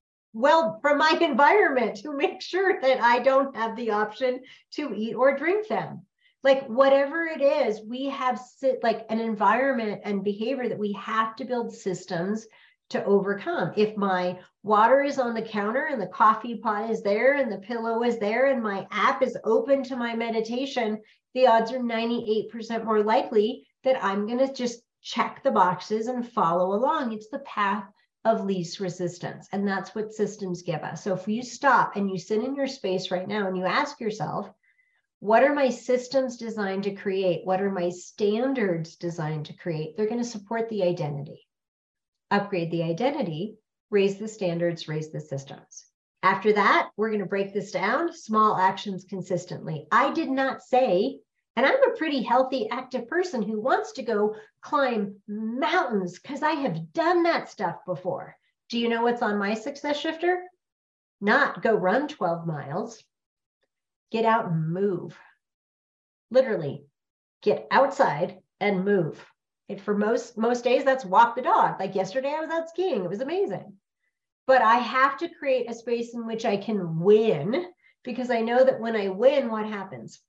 my environment to make sure that I don't have the option to eat or drink them. Whatever it is, we have an environment and behavior that we have to build systems to overcome. If my water is on the counter and the coffee pot is there and the pillow is there and my app is open to my meditation, the odds are 98% more likely that I'm going to just check the boxes and follow along. It's the path of least resistance. And that's what systems give us. So if you stop and you sit in your space right now and you ask yourself, what are my systems designed to create? What are my standards designed to create? They're going to support the identity. Upgrade the identity, raise the standards, raise the systems. After that, we're going to break this down, small actions consistently. I did not say, and I'm a pretty healthy, active person who wants to go climb mountains because I have done that stuff before. Do you know what's on my success shifter? Not go run 12 miles. Get out and move. Literally, get outside and move. For most days, that's walk the dog. Yesterday, I was out skiing. It was amazing. But I have to create a space in which I can win, because I know that when I win, what happens?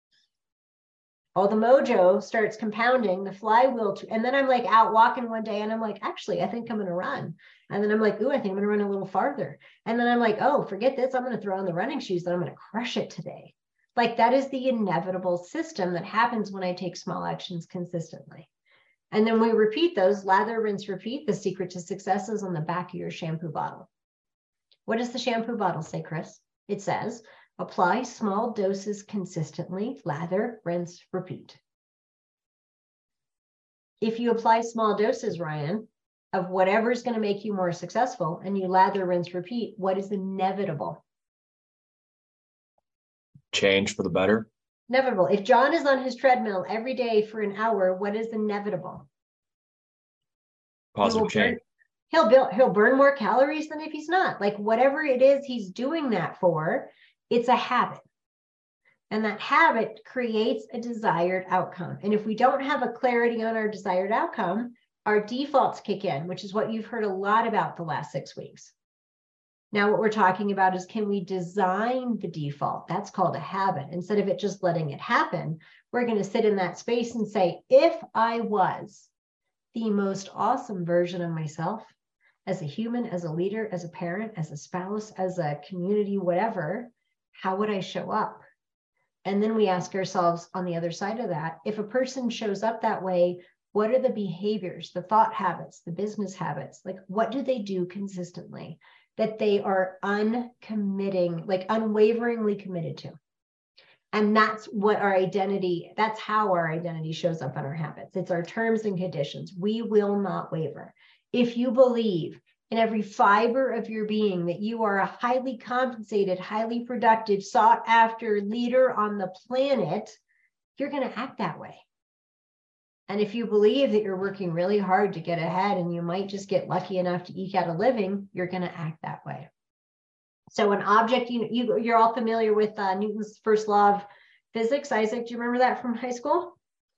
All the mojo starts compounding, the flywheel, and then I'm out walking one day and I'm actually, I think I'm going to run. And then I'm ooh, I think I'm going to run a little farther. And then I'm oh, forget this. I'm going to throw on the running shoes and I'm going to crush it today. That is the inevitable system that happens when I take small actions consistently. And then we repeat those, lather, rinse, repeat. The secret to success is on the back of your shampoo bottle. What does the shampoo bottle say, Chris? It says, apply small doses consistently, lather, rinse, repeat. If you apply small doses, Ryan, of whatever's going to make you more successful, and you lather, rinse, repeat, what is inevitable? Change for the better. Inevitable. If John is on his treadmill every day for an hour, what is inevitable? Positive change. He'll burn more calories than if he's not. Whatever it is he's doing that for, it's a habit. And that habit creates a desired outcome. And if we don't have a clarity on our desired outcome, our defaults kick in, which is what you've heard a lot about the last 6 weeks. Now, what we're talking about is, can we design the default? That's called a habit. Instead of it just letting it happen, we're going to sit in that space and say, if I was the most awesome version of myself, as a human, as a leader, as a parent, as a spouse, as a community, whatever, how would I show up? And then we ask ourselves on the other side of that, if a person shows up that way, what are the behaviors, the thought habits, the business habits? Like, what do they do consistently that they are uncommitting, like unwaveringly committed to? And that's what our identity, that's how our identity shows up in our habits. It's our terms and conditions. We will not waver. If you believe in every fiber of your being that you are a highly compensated, highly productive, sought after leader on the planet, you're going to act that way. And if you believe that you're working really hard to get ahead and you might just get lucky enough to eke out a living, you're going to act that way. So an object, you're all familiar with Newton's first law of physics. Isaac, do you remember that from high school?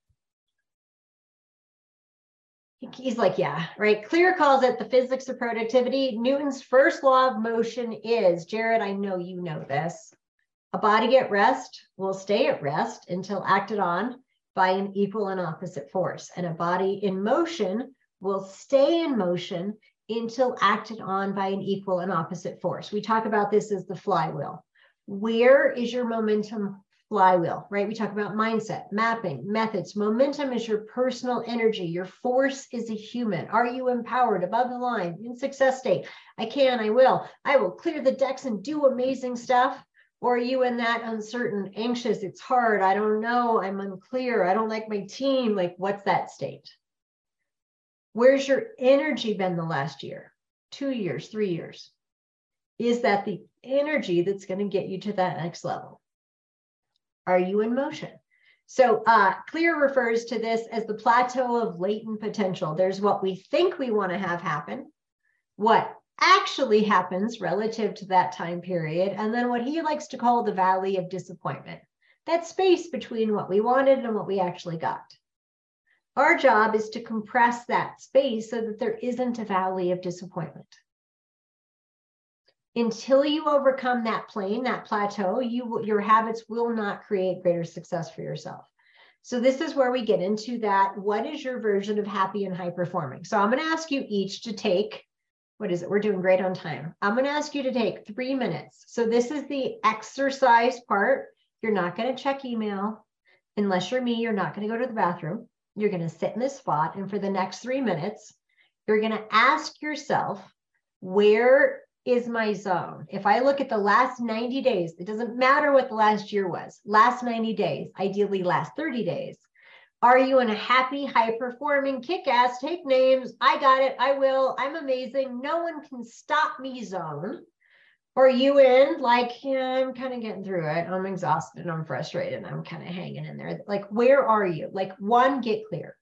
He's like, yeah, right. Clear calls it the physics of productivity. Newton's first law of motion is, Jared, I know you know this. A body at rest will stay at rest until acted on by an equal and opposite force. And a body in motion will stay in motion until acted on by an equal and opposite force. We talk about this as the flywheel. Where is your momentum flywheel, right? We talk about mindset, mapping, methods. Momentum is your personal energy. Your force is a human. Are you empowered, above the line, in success state? I can, I will clear the decks and do amazing stuff. Or are you in that uncertain, anxious, it's hard, I don't know, I'm unclear, I don't like my team? Like, what's that state? Where's your energy been the last year, 2 years, 3 years? Is that the energy that's going to get you to that next level? Are you in motion? So CLEAR refers to this as the plateau of latent potential. There's what we think we want to have happen, what actually happens relative to that time period, and then what he likes to call the valley of disappointment. That space between what we wanted and what we actually got. Our job is to compress that space so that there isn't a valley of disappointment. Until you overcome that plane, that plateau, your habits will not create greater success for yourself. So this is where we get into that. What is your version of happy and high performing? So I'm going to ask you each to take, what is it? We're doing great on time. I'm going to ask you to take 3 minutes. So this is the exercise part. You're not going to check email. Unless you're me, you're not going to go to the bathroom. You're going to sit in this spot. And for the next 3 minutes, you're going to ask yourself, where is my zone? If I look at the last 90 days, it doesn't matter what the last year was, last 90 days, ideally last 30 days. Are you in a happy, high-performing, kick-ass, take names, I got it, I will, I'm amazing, no one can stop me zone? Or are you in like, yeah, I'm kind of getting through it, I'm exhausted, I'm frustrated, I'm kind of hanging in there. Like, where are you? Like, 1, get clear.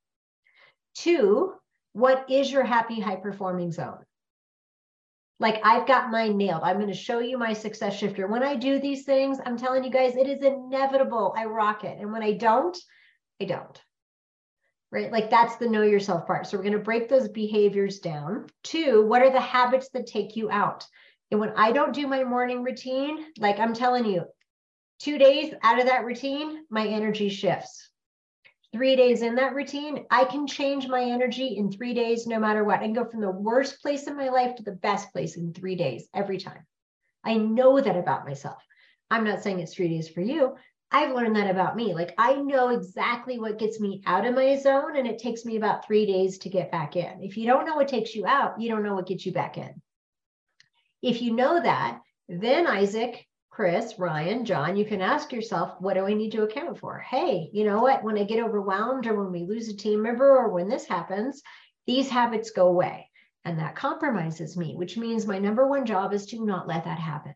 2, what is your happy, high-performing zone? Like, I've got mine nailed. I'm going to show you my success shifter. When I do these things, I'm telling you guys, it is inevitable. I rock it. And when I don't, I don't. Right? Like, that's the know yourself part. So we're going to break those behaviors down. 2, what are the habits that take you out? And when I don't do my morning routine, like I'm telling you, 2 days out of that routine, my energy shifts. 3 days in that routine, I can change my energy in 3 days, no matter what. I can go from the worst place in my life to the best place in 3 days, every time. I know that about myself. I'm not saying it's 3 days for you. I've learned that about me. Like, I know exactly what gets me out of my zone, and it takes me about 3 days to get back in. If you don't know what takes you out, you don't know what gets you back in. If you know that, then Isaac, Chris, Ryan, John, you can ask yourself, what do I need to account for? Hey, you know what? When I get overwhelmed, or when we lose a team member, or when this happens, these habits go away. And that compromises me, which means my number one job is to not let that happen.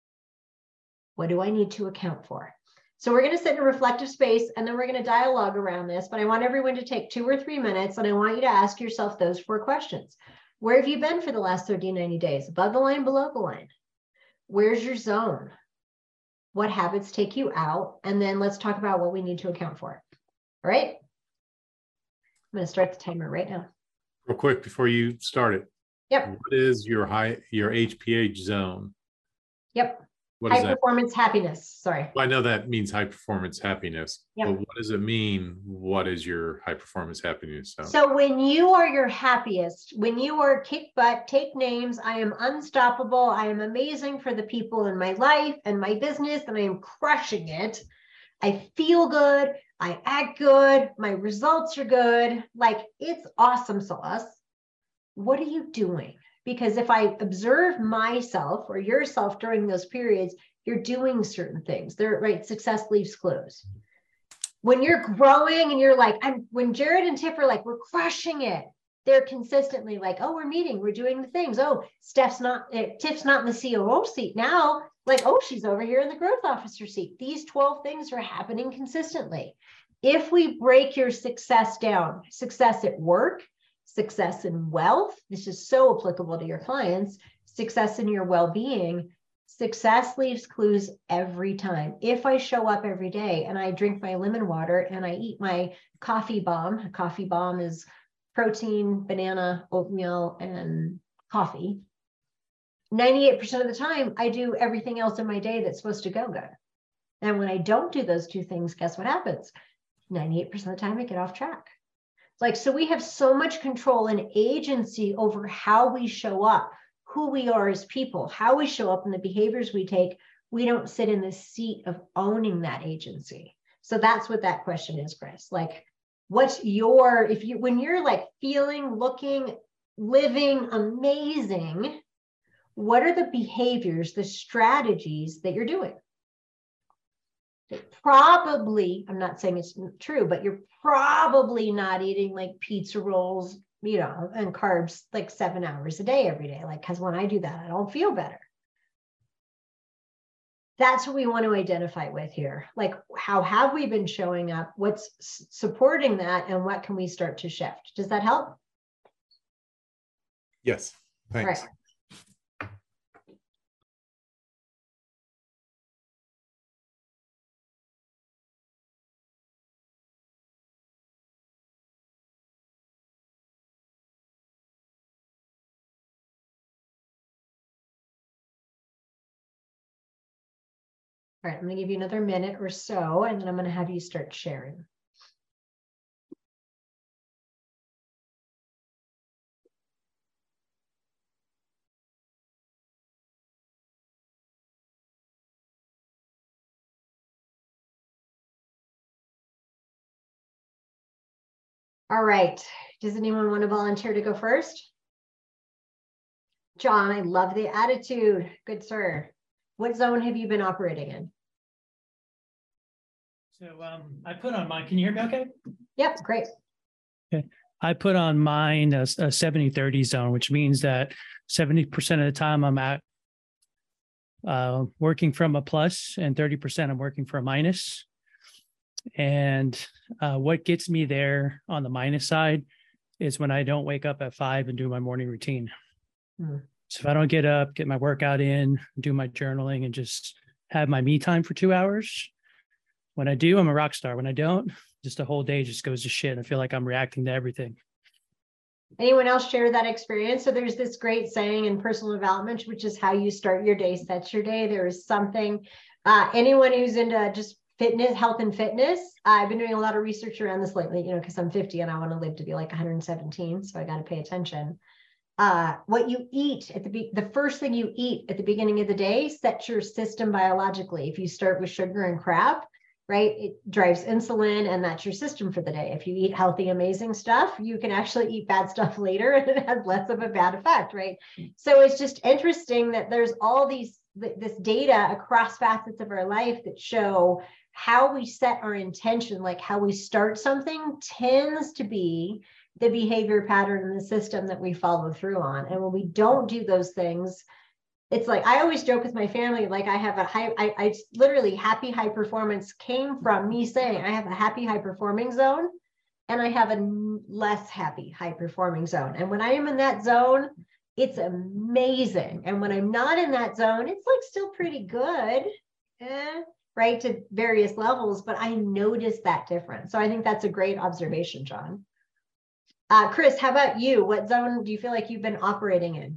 What do I need to account for? So we're going to sit in a reflective space, and then we're going to dialogue around this. But I want everyone to take 2 or 3 minutes, and I want you to ask yourself those 4 questions. Where have you been for the last 30, 90 days? Above the line, below the line? Where's your zone? What habits take you out? And then let's talk about what we need to account for. All right? I'm going to start the timer right now. Real quick before you start it. Yep. What is your HPH zone? Yep. What High is that? performance happiness. Sorry. Well, I know that means high performance happiness. Yep. But what does it mean? What is your high performance happiness zone? So when you are your happiest, when you are kick butt, take names, I am unstoppable, I am amazing for the people in my life and my business, and I am crushing it. I feel good, I act good, my results are good. Like, it's awesome, Celeste. What are you doing? Because if I observe myself or yourself during those periods, you're doing certain things. They're right. Success leaves clues. When you're growing and you're like, when Jared and Tiff are like, we're crushing it, they're consistently like, oh, we're meeting, we're doing the things. Oh, Tiff's not in the COO seat now. Like, oh, she's over here in the growth officer seat. These 12 things are happening consistently. If we break your success down, success at work, success in wealth, this is so applicable to your clients, success in your well-being, success leaves clues every time. If I show up every day and I drink my lemon water and I eat my coffee bomb, a coffee bomb is protein, banana, oatmeal, and coffee. 98% of the time, I do everything else in my day that's supposed to go good. And when I don't do those two things, guess what happens? 98% of the time, I get off track. Like, so we have so much control and agency over how we show up, who we are as people, how we show up, and the behaviors we take. We don't sit in the seat of owning that agency. So that's what that question is, Chris. Like, what's your, when you're like feeling, looking, living amazing, what are the behaviors, the strategies that you're doing? Probably, I'm not saying it's true, but you're probably not eating like pizza rolls, and carbs like 7 hours a day every day. Like, because when I do that, I don't feel better. That's what we want to identify with here. Like, how have we been showing up? What's supporting that? And what can we start to shift? Does that help? Yes. Thanks. All right. All right, I'm going to give you another minute or so, and then I'm going to have you start sharing. All right, does anyone want to volunteer to go first? John, I love the attitude. Good, sir. What zone have you been operating in? So I put on mine, can you hear me okay? Yep, great. Okay. I put on mine a 70-30 zone, which means that 70% of the time I'm at working from a plus and 30% I'm working for a minus. And what gets me there on the minus side is when I don't wake up at 5 and do my morning routine. So if I don't get up, get my workout in, do my journaling, and just have my me time for 2 hours, when I do, I'm a rock star. When I don't, just the whole day just goes to shit. I feel like I'm reacting to everything. Anyone else share that experience? So there's this great saying in personal development, which is how you start your day sets your day. There is something, anyone who's into just fitness, health and fitness, I've been doing a lot of research around this lately, because I'm 50 and I want to live to be like 117. So I got to pay attention. What you eat at the first thing you eat at the beginning of the day sets your system biologically. If you start with sugar and crap, right, it drives insulin, and that's your system for the day. If you eat healthy, amazing stuff, you can actually eat bad stuff later and it has less of a bad effect, right? So it's just interesting that there's all this data across facets of our life that show how we set our intention, like how we start something tends to be the behavior pattern in the system that we follow through on. And when we don't do those things, it's like, I always joke with my family, like I have I literally happy high performance came from me saying I have a happy high performing zone and I have a less happy high performing zone. And when I am in that zone, it's amazing. And when I'm not in that zone, it's like still pretty good, right, to various levels, but I notice that difference. So I think that's a great observation, John. Chris, how about you? What zone do you feel like you've been operating in?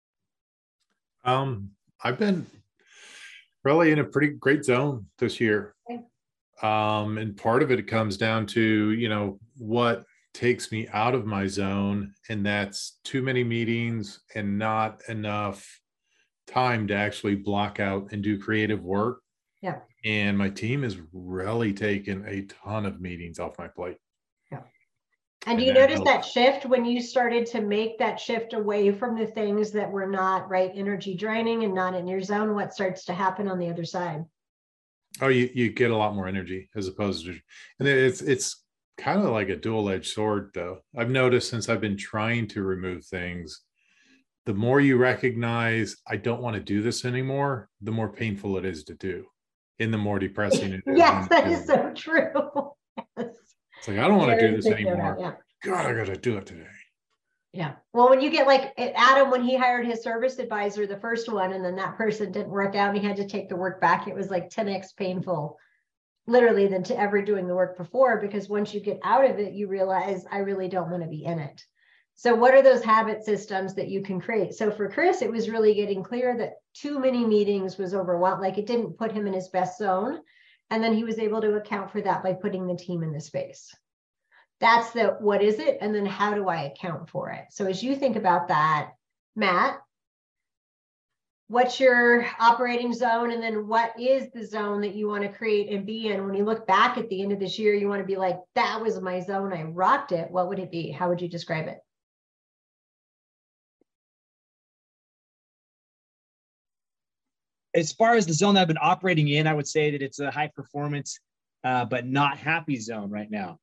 I've been really in a pretty great zone this year. Okay. And part of it comes down to, what takes me out of my zone, and that's too many meetings and not enough time to actually block out and do creative work. Yeah. And my team has really taken a ton of meetings off my plate. Yeah. And do you notice that shift when you started to make that shift away from the things that were not energy draining and not in your zone? What starts to happen on the other side? Oh, you get a lot more energy as opposed to, and it's kind of like a dual-edged sword though. I've noticed since I've been trying to remove things, the more you recognize I don't want to do this anymore, the more painful it is to do, and the more depressing it is. Yes, that is so true. Yes. It's like, I don't want to do this anymore. Yeah. God, I got to do it today. Yeah. Well, when you get like Adam, when he hired his service advisor, the first one, and then that person didn't work out and he had to take the work back, it was like 10x painful, literally, than to ever doing the work before, because once you get out of it, you realize I really don't want to be in it. So what are those habit systems that you can create? So for Chris, it was really getting clear that too many meetings was overwhelmed. Like it didn't put him in his best zone. And then he was able to account for that by putting the team in the space. That's the, what is it? And then how do I account for it? So as you think about that, Matt, what's your operating zone? And then what is the zone that you want to create and be in? When you look back at the end of this year, you want to be like, that was my zone. I rocked it. What would it be? How would you describe it? As far as the zone that I've been operating in, I would say that it's a high performance, but not happy zone right now.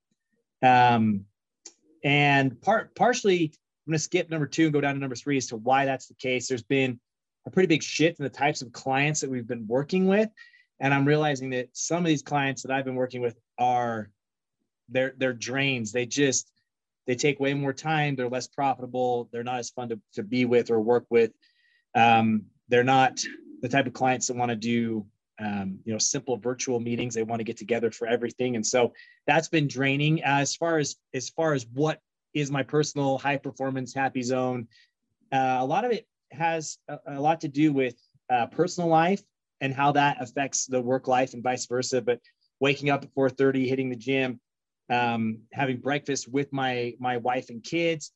And partially, I'm going to skip number 2 and go down to number 3 as to why that's the case. There's been a pretty big shift in the types of clients that we've been working with. And I'm realizing that some of these clients that I've been working with they're drains. They take way more time. They're less profitable. They're not as fun to be with or work with. They're not the type of clients that want to do, simple virtual meetings. They want to get together for everything. And so that's been draining. As far as what is my personal high performance happy zone, a lot of it has a lot to do with personal life and how that affects the work life and vice versa. But waking up at 4:30, hitting the gym, having breakfast with my wife and kids,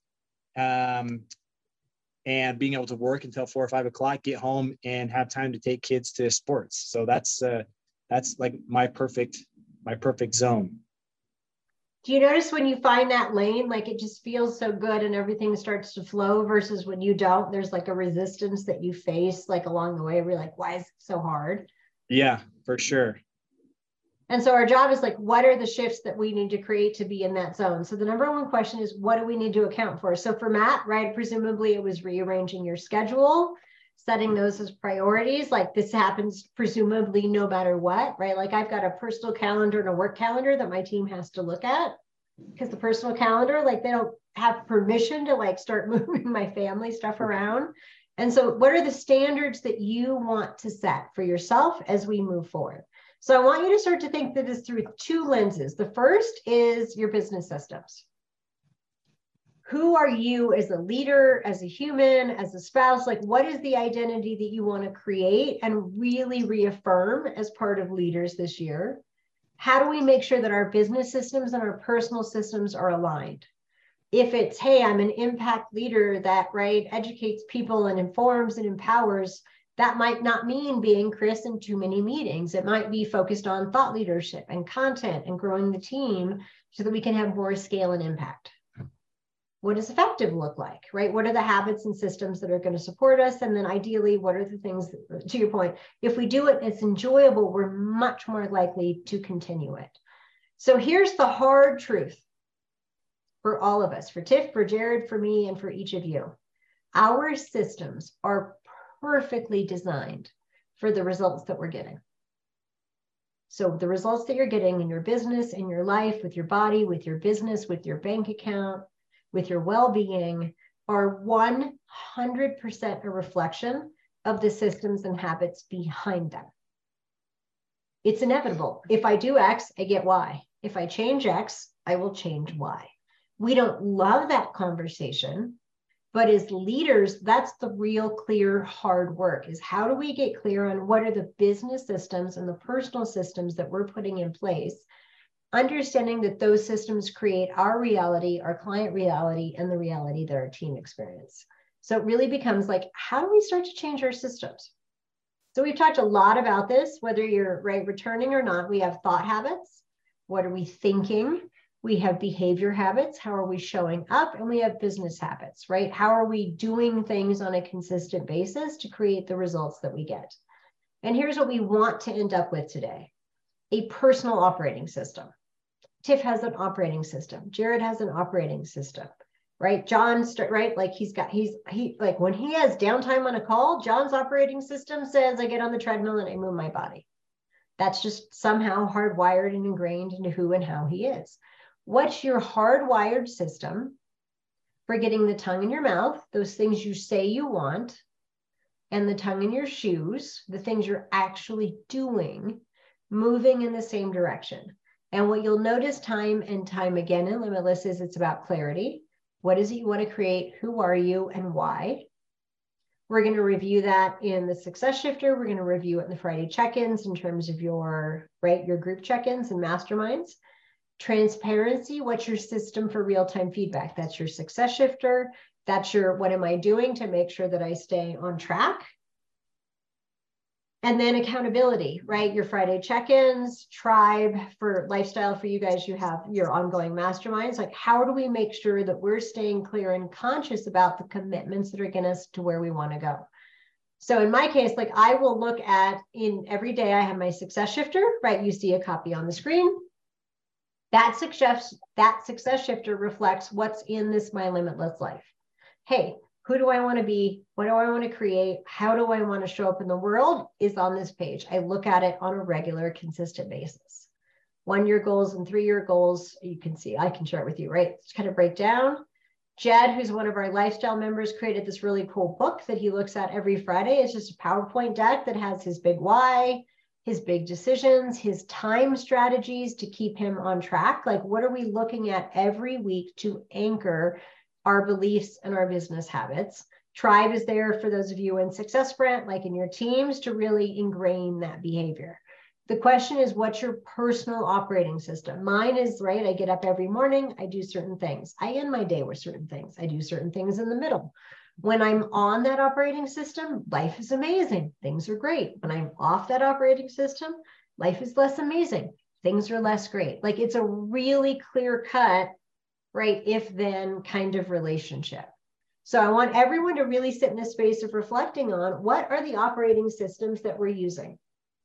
and being able to work until 4 or 5 o'clock, get home and have time to take kids to sports. So that's like my perfect zone. Do you notice when you find that lane, like it just feels so good and everything starts to flow, versus when you don't, there's like a resistance that you face like along the way where you're like, why is it so hard? Yeah, for sure. And so our job is like, what are the shifts that we need to create to be in that zone? So the number one question is, what do we need to account for? So for Matt, right, presumably it was rearranging your schedule, setting those as priorities. Like this happens presumably no matter what, right? Like I've got a personal calendar and a work calendar that my team has to look at, because the personal calendar, like they don't have permission to like start moving my family stuff around. And so what are the standards that you want to set for yourself as we move forward? So I want you to start to think that this through 2 lenses. The first is your business systems. Who are you as a leader, as a human, as a spouse? Like, what is the identity that you want to create and really reaffirm as part of leaders this year? How do we make sure that our business systems and our personal systems are aligned? If it's, hey, I'm an impact leader that, right, educates people and informs and empowers, that might not mean being Chris in too many meetings. It might be focused on thought leadership and content and growing the team so that we can have more scale and impact. What does effective look like, right? What are the habits and systems that are going to support us? And then ideally, what are the things, that, to your point, if we do it, it's enjoyable, we're much more likely to continue it. So here's the hard truth for all of us, for Tiff, for Jared, for me, and for each of you. Our systems are perfectly designed for the results that we're getting. So the results that you're getting in your business, in your life, with your body, with your business, with your bank account, with your well-being are 100% a reflection of the systems and habits behind them. It's inevitable. If I do X, I get Y. If I change X, I will change Y. We don't love that conversation, but as leaders, that's the real clear hard work, is how do we get clear on what are the business systems and the personal systems that we're putting in place, understanding that those systems create our reality, our client reality, and the reality that our team experience. So it really becomes like, how do we start to change our systems? So we've talked a lot about this, whether you're returning or not. We have thought habits. What are we thinking? We have behavior habits. How are we showing up? And we have business habits, right? How are we doing things on a consistent basis to create the results that we get? And here's what we want to end up with today: a personal operating system. Tiff has an operating system. Jared has an operating system, right? John's right. Like he like when he has downtime on a call, John's operating system says I get on the treadmill and I move my body. That's just somehow hardwired and ingrained into who and how he is. What's your hardwired system for getting the tongue in your mouth, those things you say you want, and the tongue in your shoes, the things you're actually doing, moving in the same direction? And what you'll notice time and time again in Limitless is it's about clarity. What is it you want to create? Who are you and why? We're going to review that in the Success Shifter. We're going to review it in the Friday check-ins in terms of your group check-ins and masterminds. Transparency, what's your system for real-time feedback? That's your Success Shifter. That's your what am I doing to make sure that I stay on track? And then accountability, right? Your Friday check-ins, tribe for lifestyle for you guys, you have your ongoing masterminds. Like, how do we make sure that we're staying clear and conscious about the commitments that are getting us to where we want to go? So in my case, like I will look at in every day, I have my Success Shifter, right? You see a copy on the screen. That success shifter reflects what's in this My Limitless life. Hey, who do I want to be? What do I want to create? How do I want to show up in the world is on this page. I look at it on a regular, consistent basis. 1-year goals and 3-year goals, you can see, I can share it with you, right? It's kind of break down. Jed, who's one of our lifestyle members, created this really cool book that he looks at every Friday. It's just a PowerPoint deck that has his big why, his big decisions, his time strategies to keep him on track. Like, what are we looking at every week to anchor our beliefs and our business habits? Tribe is there for those of you in Success Sprint, like in your teams, to really ingrain that behavior. The question is, what's your personal operating system? Mine is, right, I get up every morning, I do certain things. I end my day with certain things. I do certain things in the middle. When I'm on that operating system, life is amazing. Things are great. When I'm off that operating system, life is less amazing. Things are less great. Like, it's a really clear cut, right, if then kind of relationship. So I want everyone to really sit in a space of reflecting on what are the operating systems that we're using.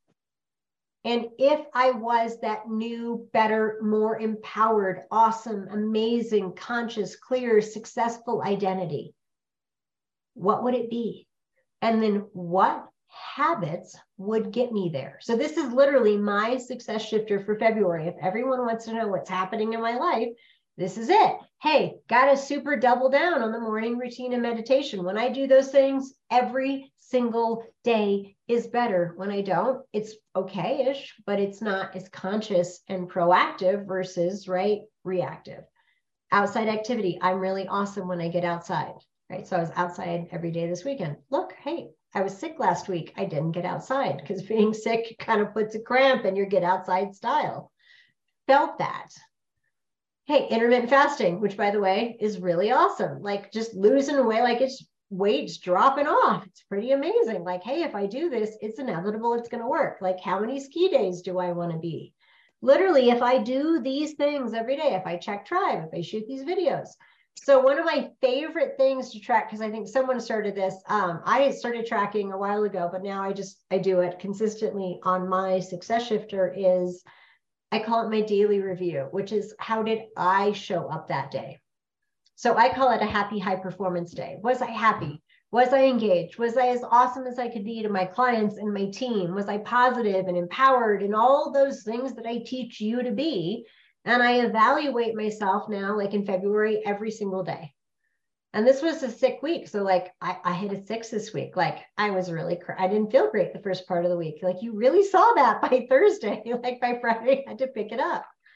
And if I was that new, better, more empowered, awesome, amazing, conscious, clear, successful identity, what would it be? And then what habits would get me there? So this is literally my Success Shifter for February. If everyone wants to know what's happening in my life, this is it. Hey, got to super double down on the morning routine and meditation. When I do those things, every single day is better. When I don't, it's okay-ish, but it's not as conscious and proactive versus, right, reactive. Outside activity. I'm really awesome when I get outside, right? So I was outside every day this weekend. Look, hey, I was sick last week. I didn't get outside because being sick kind of puts a cramp in your get outside style. Felt that. Hey, intermittent fasting, which by the way, is really awesome. Like just losing weight, like it's weight's dropping off. It's pretty amazing. Like, hey, if I do this, it's inevitable. It's going to work. Like, how many ski days do I want to be? Literally, if I do these things every day, if I check Tribe, if I shoot these videos. So one of my favorite things to track, because I think someone started this, I started tracking a while ago, but now I do it consistently on my Success Shifter is, I call it my daily review, which is how did I show up that day? So I call it a happy high performance day. Was I happy? Was I engaged? Was I as awesome as I could be to my clients and my team? Was I positive and empowered and all those things that I teach you to be? And I evaluate myself now, like in February, every single day. And this was a sick week. So like I hit a 6 this week. Like I was really, I didn't feel great the first part of the week. Like you really saw that by Thursday, like by Friday, I had to pick it up.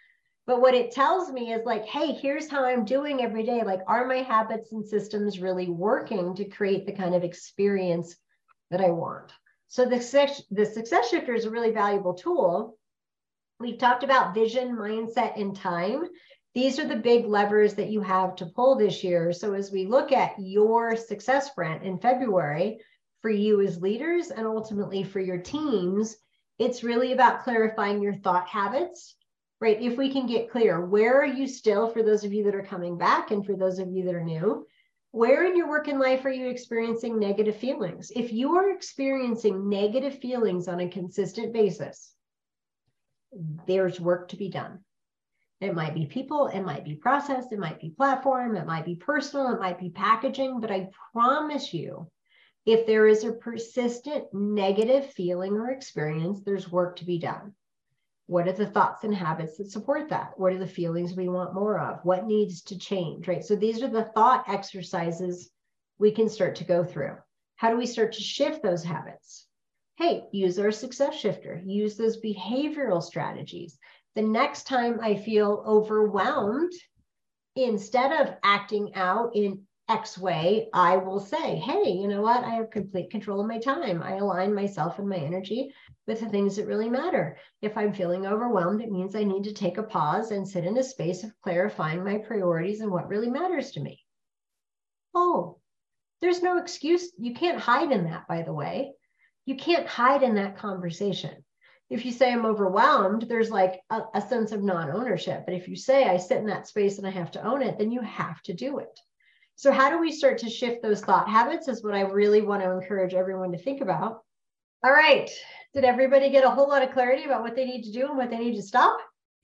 But what it tells me is like, hey, here's how I'm doing every day. Like, are my habits and systems really working to create the kind of experience that I want? So the success shifter is a really valuable tool. We've talked about vision, mindset, and time. These are the big levers that you have to pull this year. So as we look at your success sprint in February, for you as leaders and ultimately for your teams, it's really about clarifying your thought habits, right? If we can get clear, where are you still, for those of you that are coming back and for those of you that are new, where in your work and life are you experiencing negative feelings? If you are experiencing negative feelings on a consistent basis, there's work to be done. It might be people, it might be process, it might be platform, it might be personal, it might be packaging, but I promise you, if there is a persistent negative feeling or experience, there's work to be done. What are the thoughts and habits that support that? What are the feelings we want more of? What needs to change, right? So these are the thought exercises we can start to go through. How do we start to shift those habits? Hey, use our success shifter, use those behavioral strategies. The next time I feel overwhelmed, instead of acting out in X way, I will say, hey, you know what? I have complete control of my time. I align myself and my energy with the things that really matter. If I'm feeling overwhelmed, it means I need to take a pause and sit in a space of clarifying my priorities and what really matters to me. Oh, there's no excuse. You can't hide in that, by the way. You can't hide in that conversation. If you say I'm overwhelmed, there's like a sense of non-ownership. But if you say I sit in that space and I have to own it, then you have to do it. So how do we start to shift those thought habits is what I really want to encourage everyone to think about. All right. Did everybody get a whole lot of clarity about what they need to do and what they need to stop?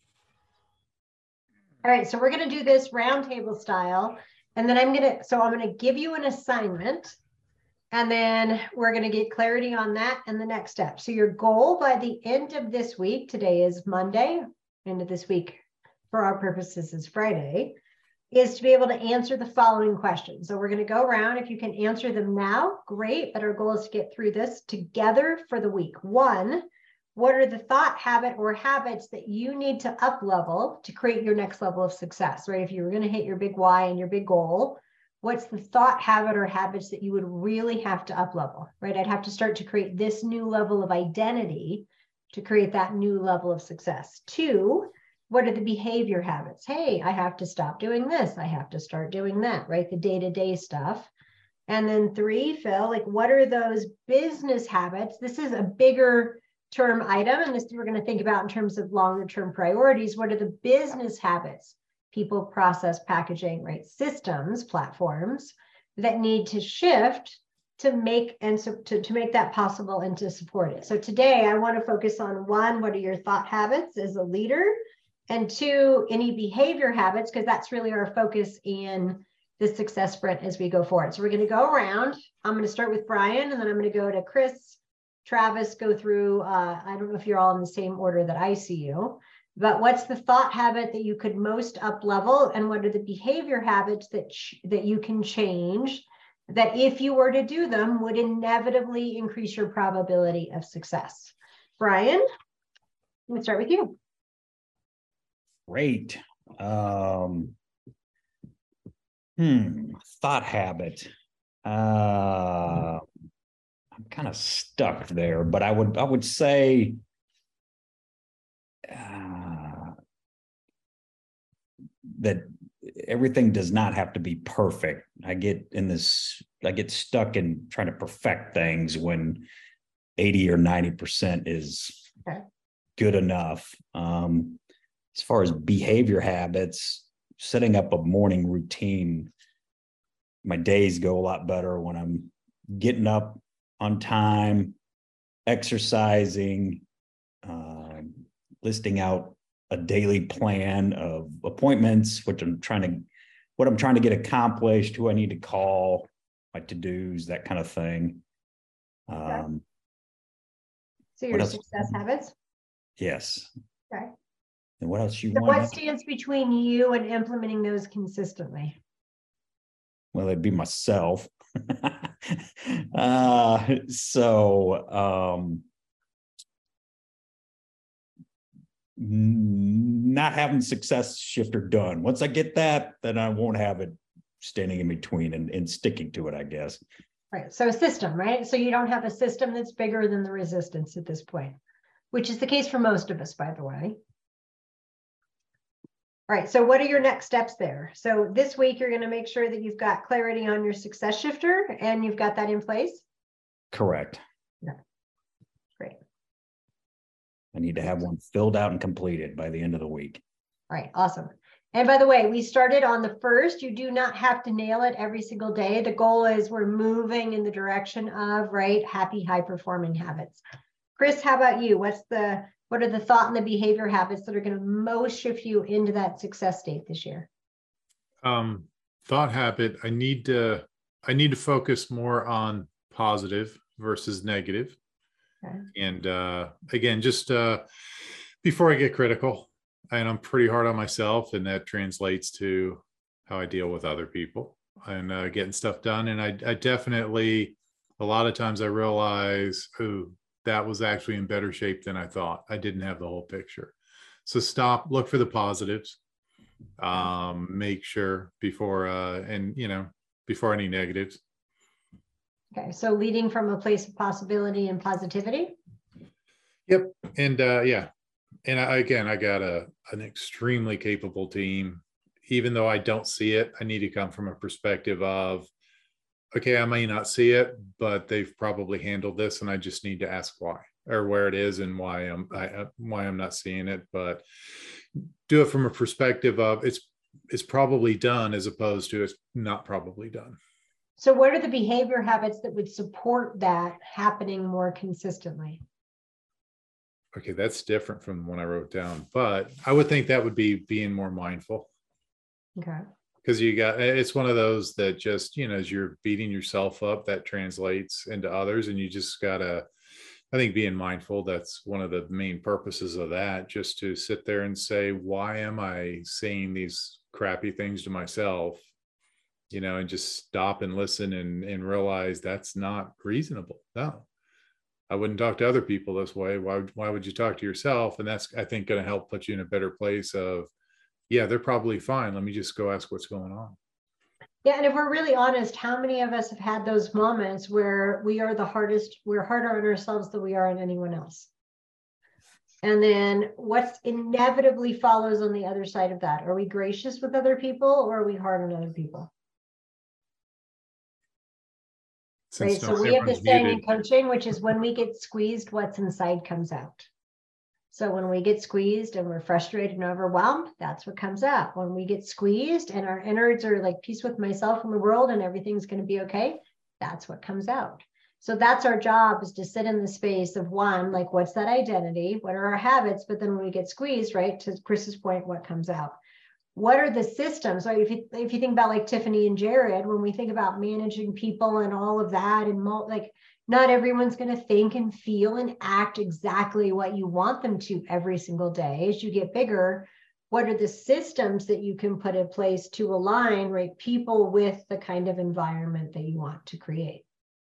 All right. So we're going to do this roundtable style. And then I'm going to give you an assignment. And then we're going to get clarity on that and the next step. So your goal by the end of this week, today is Monday, end of this week for our purposes is Friday, is to be able to answer the following questions. So we're going to go around. If you can answer them now, great. But our goal is to get through this together for the week. 1, what are the thought habit or habits that you need to up level to create your next level of success, right? If you were going to hit your big why and your big goal, what's the thought habit or habits that you would really have to up level, right? I'd have to start to create this new level of identity to create that new level of success. 2, what are the behavior habits? Hey, I have to stop doing this. I have to start doing that, right? The day-to-day stuff. And then 3, Phil, like what are those business habits? This is a bigger term item, and this we're going to think about in terms of longer term priorities. What are the business habits? People, process, packaging, right? Systems, platforms that need to shift to make to make that possible and to support it. So today I want to focus on 1, what are your thought habits as a leader? And 2, any behavior habits, because that's really our focus in the success sprint as we go forward. So we're going to go around. I'm going to start with Brian, and then I'm going to go to Chris, Travis, go through. I don't know if you're all in the same order that I see you, but what's the thought habit that you could most up level, and what are the behavior habits that you can change that if you were to do them would inevitably increase your probability of success? Brian, let me start with you. Great. Thought habit. I'm kind of stuck there, but I would say that everything does not have to be perfect. I get stuck in trying to perfect things when 80 or 90% is good enough. As far as behavior habits, setting up a morning routine, my days go a lot better when I'm getting up on time, exercising, listing out a daily plan of appointments, what I'm trying to get accomplished, who I need to call, my to-dos, that kind of thing. So your success habits? Yes. Okay. And what else you so want? What stands between you and implementing those consistently? Well, it'd be myself. not having success shifter done. Once I get that, then I won't have it standing in between and sticking to it, I guess. Right. So a system, right? So you don't have a system that's bigger than the resistance at this point, which is the case for most of us, by the way. All right. So what are your next steps there? So this week, you're going to make sure that you've got clarity on your success shifter and you've got that in place. Correct. Yeah. Great. I need to have one filled out and completed by the end of the week. All right. Awesome. And by the way, we started on the 1st. You do not have to nail it every single day. The goal is we're moving in the direction of, right, happy, high performing habits. Chris, how about you? What are the thought and the behavior habits that are going to most shift you into that success state this year? Thought habit. I need to focus more on positive versus negative. Okay. And again, just before I get critical, and I'm pretty hard on myself, and that translates to how I deal with other people and getting stuff done. And I definitely, a lot of times I realize, oh, that was actually in better shape than I thought. I didn't have the whole picture. So stop, look for the positives, make sure before any negatives. Okay, so leading from a place of possibility and positivity. Yep, and yeah, and I got an extremely capable team. Even though I don't see it, I need to come from a perspective of, okay, I may not see it, but they've probably handled this, and I just need to ask why or where it is and why I'm not seeing it. But do it from a perspective of it's probably done as opposed to it's not probably done. So what are the behavior habits that would support that happening more consistently? Okay, that's different from what I wrote down, but I would think that would be being more mindful. Okay. Because it's one of those that just, as you're beating yourself up, that translates into others. And you just gotta, I think being mindful, that's one of the main purposes of that, just to sit there and say, why am I saying these crappy things to myself? And just stop and listen and realize that's not reasonable. No, I wouldn't talk to other people this way. Why would you talk to yourself? And that's, I think, going to help put you in a better place of, yeah, they're probably fine. Let me just go ask what's going on. Yeah. And if we're really honest, how many of us have had those moments where we're harder on ourselves than we are on anyone else? And then what inevitably follows on the other side of that? Are we gracious with other people or are we hard on other people? Right. So we have this saying in coaching, which is when we get squeezed, what's inside comes out. So when we get squeezed and we're frustrated and overwhelmed, that's what comes out. When we get squeezed and our innards are like peace with myself and the world and everything's going to be okay, that's what comes out. So that's our job, is to sit in the space of one, like, what's that identity? What are our habits? But then when we get squeezed, right, to Chris's point, what comes out? What are the systems? Right? If you think about like Tiffany and Jared, when we think about managing people and all of that, and like, not everyone's going to think and feel and act exactly what you want them to every single day. As you get bigger, what are the systems that you can put in place to align, right, people with the kind of environment that you want to create?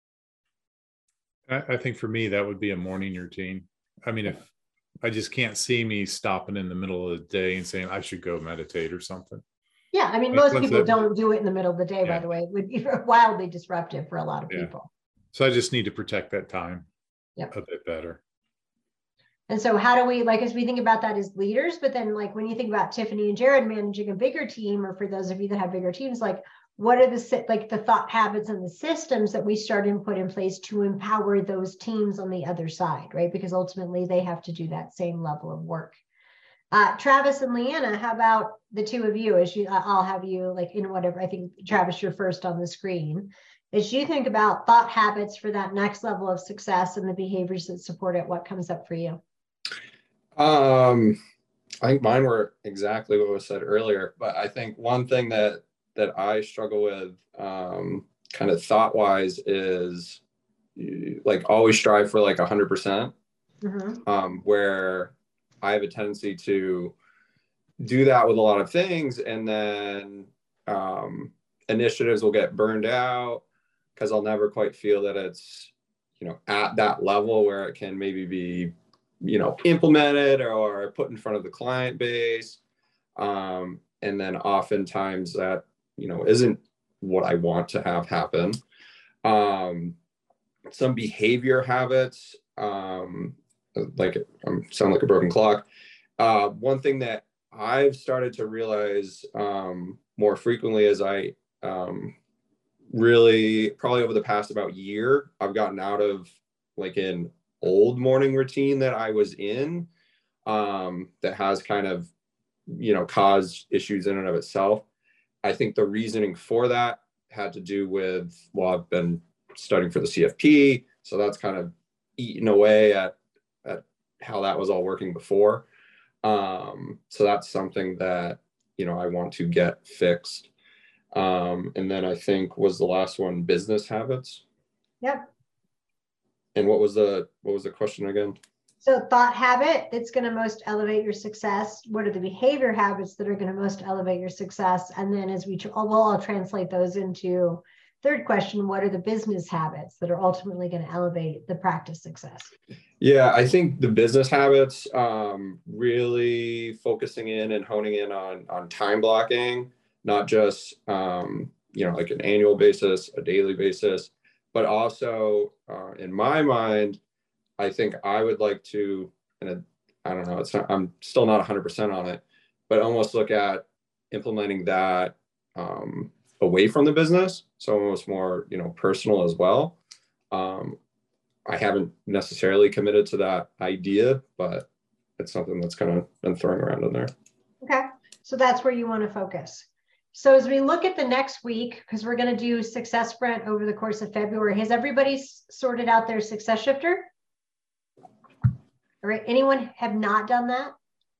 I think for me, that would be a morning routine. I mean, if I just can't see me stopping in the middle of the day and saying I should go meditate or something. Yeah, I mean, most people don't do it in the middle of the day, by the way. It would be wildly disruptive for a lot of people. So I just need to protect that time a bit better. And so how do we, like, as we think about that as leaders, but then like when you think about Tiffany and Jared managing a bigger team, or for those of you that have bigger teams, like what are the thought habits and the systems that we start and put in place to empower those teams on the other side, right? Because ultimately they have to do that same level of work. Travis and Leanna, how about the two of you? I'll have you like in whatever, I think Travis, you're first on the screen. As you think about thought habits for that next level of success and the behaviors that support it, what comes up for you? I think mine were exactly what was said earlier, but I think one thing that I struggle with kind of thought wise is like always strive for like 100%, where I have a tendency to do that with a lot of things, and then initiatives will get burned out because I'll never quite feel that it's, at that level where it can maybe be implemented or put in front of the client base. And then oftentimes that, isn't what I want to have happen. Some behavior habits, like sound like a broken clock. One thing that I've started to realize more frequently as I really probably over the past about year, I've gotten out of like an old morning routine that I was in that has kind of, caused issues in and of itself. I think the reasoning for that had to do with, well, I've been studying for the CFP, so that's kind of eaten away at how that was all working before. So that's something that, I want to get fixed. And then I think was the last one, business habits. Yep. And what was the question again? So thought habit that's going to most elevate your success. What are the behavior habits that are going to most elevate your success? And then as we'll all translate those into third question, what are the business habits that are ultimately going to elevate the practice success? Yeah, I think the business habits, really focusing in and honing in on time blocking, not just, like an annual basis, a daily basis, but also in my mind, I think I would like to, and I don't know, I'm still not 100% on it, but almost look at implementing that away from the business. So almost more, personal as well. I haven't necessarily committed to that idea, but it's something that's kind of been thrown around in there. Okay. So that's where you want to focus. So as we look at the next week, because we're going to do Success Sprint over the course of February, has everybody sorted out their success shifter? All right. Anyone have not done that?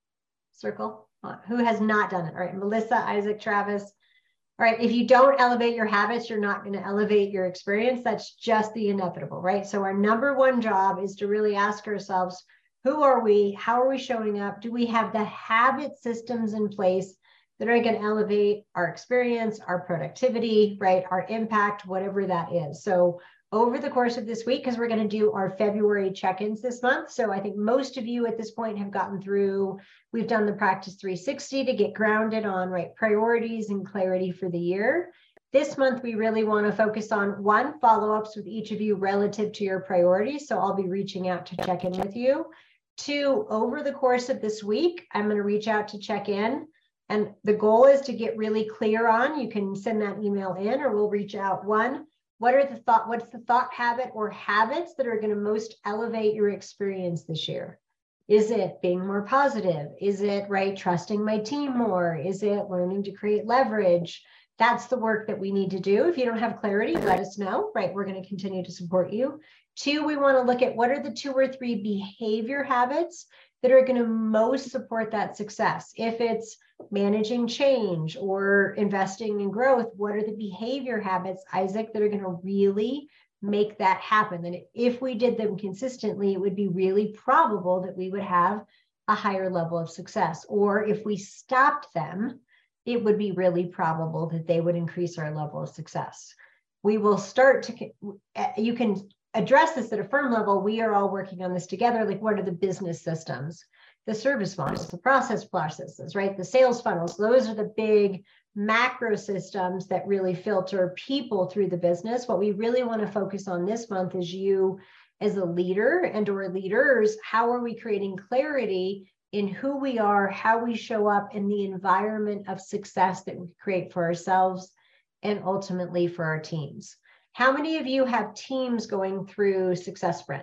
Circle. Who has not done it? All right. Melissa, Isaac, Travis. All right. If you don't elevate your habits, you're not going to elevate your experience. That's just the inevitable, right? So our number one job is to really ask ourselves, who are we? How are we showing up? Do we have the habit systems in place that are going to elevate our experience, our productivity, right? Our impact, whatever that is. So over the course of this week, because we're going to do our February check-ins this month. So I think most of you at this point have gotten through, we've done the Practice 360 to get grounded on, right, priorities and clarity for the year. This month, we really want to focus on one, follow-ups with each of you relative to your priorities. So I'll be reaching out to check in with you. Two, over the course of this week, I'm going to reach out to check in. And the goal is to get really clear on, you can send that email in or we'll reach out. One, what's the thought habit or habits that are going to most elevate your experience this year? Is it being more positive? Is it, right, trusting my team more? Is it learning to create leverage? That's the work that we need to do. If you don't have clarity, let us know, right? We're going to continue to support you. Two, we want to look at what are the 2 or 3 behavior habits that are going to most support that success. If it's managing change or investing in growth, what are the behavior habits, Isaac, that are going to really make that happen? And if we did them consistently, it would be really probable that we would have a higher level of success. Or if we stopped them, it would be really probable that they would increase our level of success. We will start to, you can address this at a firm level. We are all working on this together. Like, what are the business systems, the service models, the process processes, right? The sales funnels. Those are the big macro systems that really filter people through the business. What we really want to focus on this month is you as a leader and or leaders. How are we creating clarity in who we are, how we show up in the environment of success that we create for ourselves and ultimately for our teams? How many of you have teams going through Success Sprint?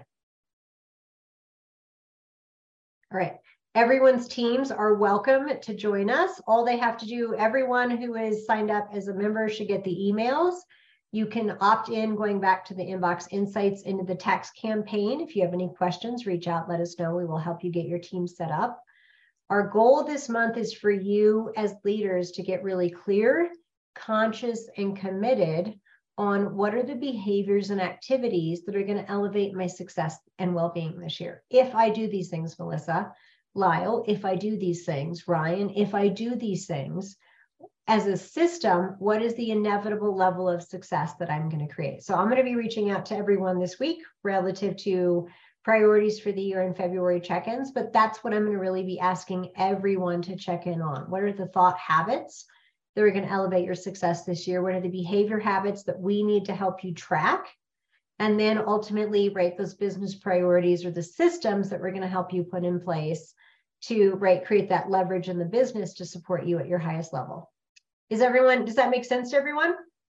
All right. Everyone's teams are welcome to join us. All they have to do, everyone who is signed up as a member should get the emails. You can opt in going back to the inbox insights into the tax campaign. If you have any questions, reach out, let us know. We will help you get your team set up. Our goal this month is for you as leaders to get really clear, conscious, and committed on what are the behaviors and activities that are going to elevate my success and well-being this year. If I do these things, Melissa, Lyle, if I do these things, Ryan, if I do these things, as a system, what is the inevitable level of success that I'm going to create? So I'm going to be reaching out to everyone this week relative to priorities for the year in February check-ins, but that's what I'm going to really be asking everyone to check in on. What are the thought habits that are going to elevate your success this year? What are the behavior habits that we need to help you track? And then ultimately write those business priorities or the systems that we're going to help you put in place to create that leverage in the business to support you at your highest level. Does that make sense to everyone?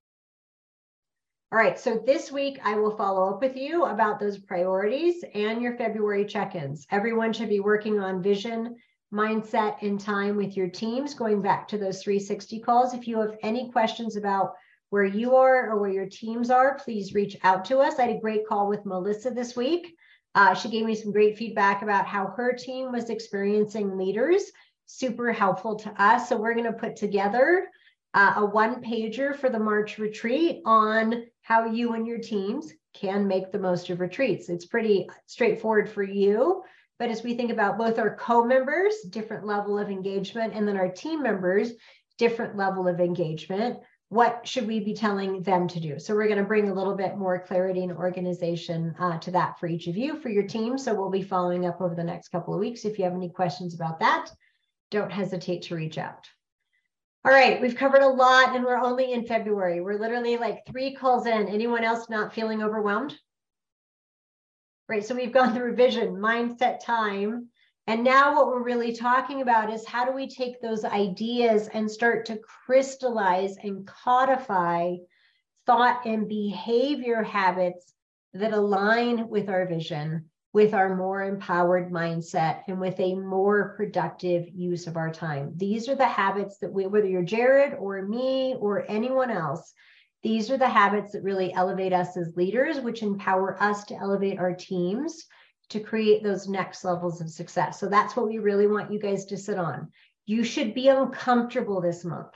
All right, so this week I will follow up with you about those priorities and your February check-ins. Everyone should be working on vision, mindset, and time with your teams, going back to those 360 calls. If you have any questions about where you are or where your teams are, please reach out to us. I had a great call with Melissa this week. She gave me some great feedback about how her team was experiencing leaders, super helpful to us. So we're going to put together a one-pager for the March retreat on how you and your teams can make the most of retreats. It's pretty straightforward for you, but as we think about both our co-members, different level of engagement, and then our team members, different level of engagement, what should we be telling them to do? So we're going to bring a little bit more clarity and organization to that for each of you, for your team. So we'll be following up over the next couple of weeks. If you have any questions about that, don't hesitate to reach out. All right, we've covered a lot and we're only in February. We're literally like 3 calls in. Anyone else not feeling overwhelmed? Right, so we've gone through vision, mindset, time. And now what we're really talking about is how do we take those ideas and start to crystallize and codify thought and behavior habits that align with our vision, with our more empowered mindset, and with a more productive use of our time. These are the habits that whether you're Jared or me or anyone else, these are the habits that really elevate us as leaders, which empower us to elevate our teams to create those next levels of success. So that's what we really want you guys to sit on. You should be uncomfortable this month.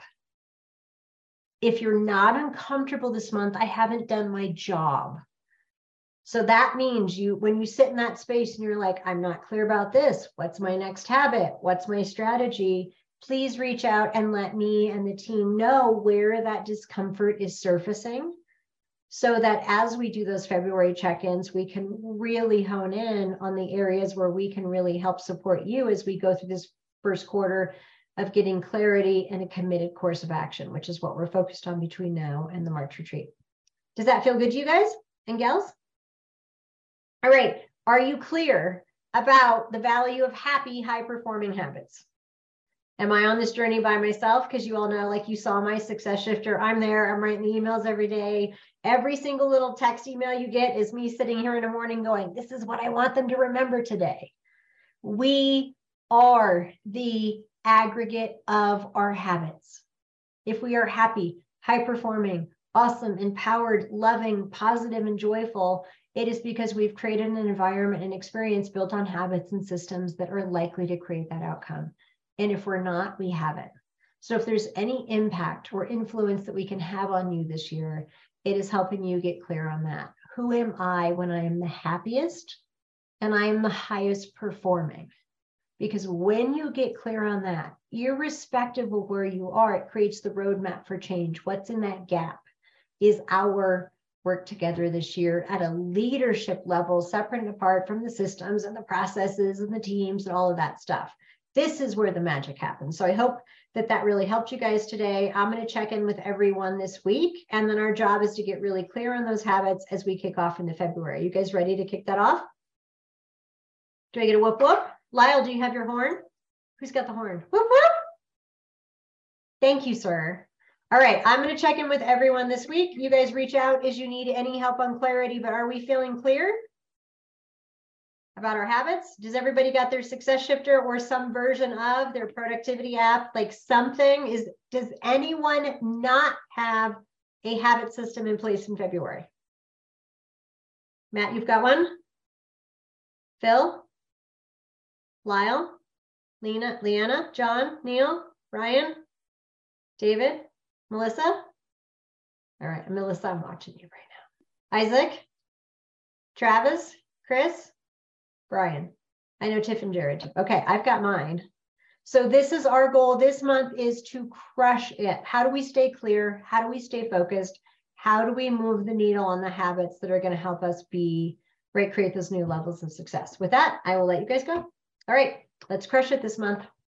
If you're not uncomfortable this month, I haven't done my job. So that means when you sit in that space and you're like, I'm not clear about this, what's my next habit? What's my strategy? Please reach out and let me and the team know where that discomfort is surfacing, so that as we do those February check-ins, we can really hone in on the areas where we can really help support you as we go through this first quarter of getting clarity and a committed course of action, which is what we're focused on between now and the March retreat. Does that feel good to you guys and gals? All right, are you clear about the value of happy, high-performing habits? Am I on this journey by myself? Because you all know, like you saw my success shifter, I'm there, I'm writing the emails every day. Every single little text email you get is me sitting here in the morning going, this is what I want them to remember today. We are the aggregate of our habits. If we are happy, high-performing, awesome, empowered, loving, positive, and joyful, it is because we've created an environment and experience built on habits and systems that are likely to create that outcome. And if we're not, we haven't. So if there's any impact or influence that we can have on you this year, it is helping you get clear on that. Who am I when I am the happiest and I am the highest performing? Because when you get clear on that, irrespective of where you are, it creates the roadmap for change. What's in that gap is our work together this year at a leadership level, separate and apart from the systems and the processes and the teams and all of that stuff. This is where the magic happens. So I hope that really helped you guys today. I'm going to check in with everyone this week. And then our job is to get really clear on those habits as we kick off into February. You guys ready to kick that off? Do I get a whoop whoop? Lyle, do you have your horn? Who's got the horn? Whoop whoop. Thank you, sir. All right, I'm going to check in with everyone this week. You guys reach out as you need any help on clarity, but are we feeling clear about our habits? Does everybody got their success shifter or some version of their productivity app, like something? Does anyone not have a habit system in place in February? Matt, you've got one? Phil? Lyle? Leanna? John? Neil? Ryan? David? Melissa? All right, Melissa, I'm watching you right now. Isaac? Travis? Chris? Brian? I know Tiff and Jared. Okay, I've got mine. So this is our goal this month, is to crush it. How do we stay clear? How do we stay focused? How do we move the needle on the habits that are going to help us be right? Create those new levels of success. With that, I will let you guys go. All right, let's crush it this month.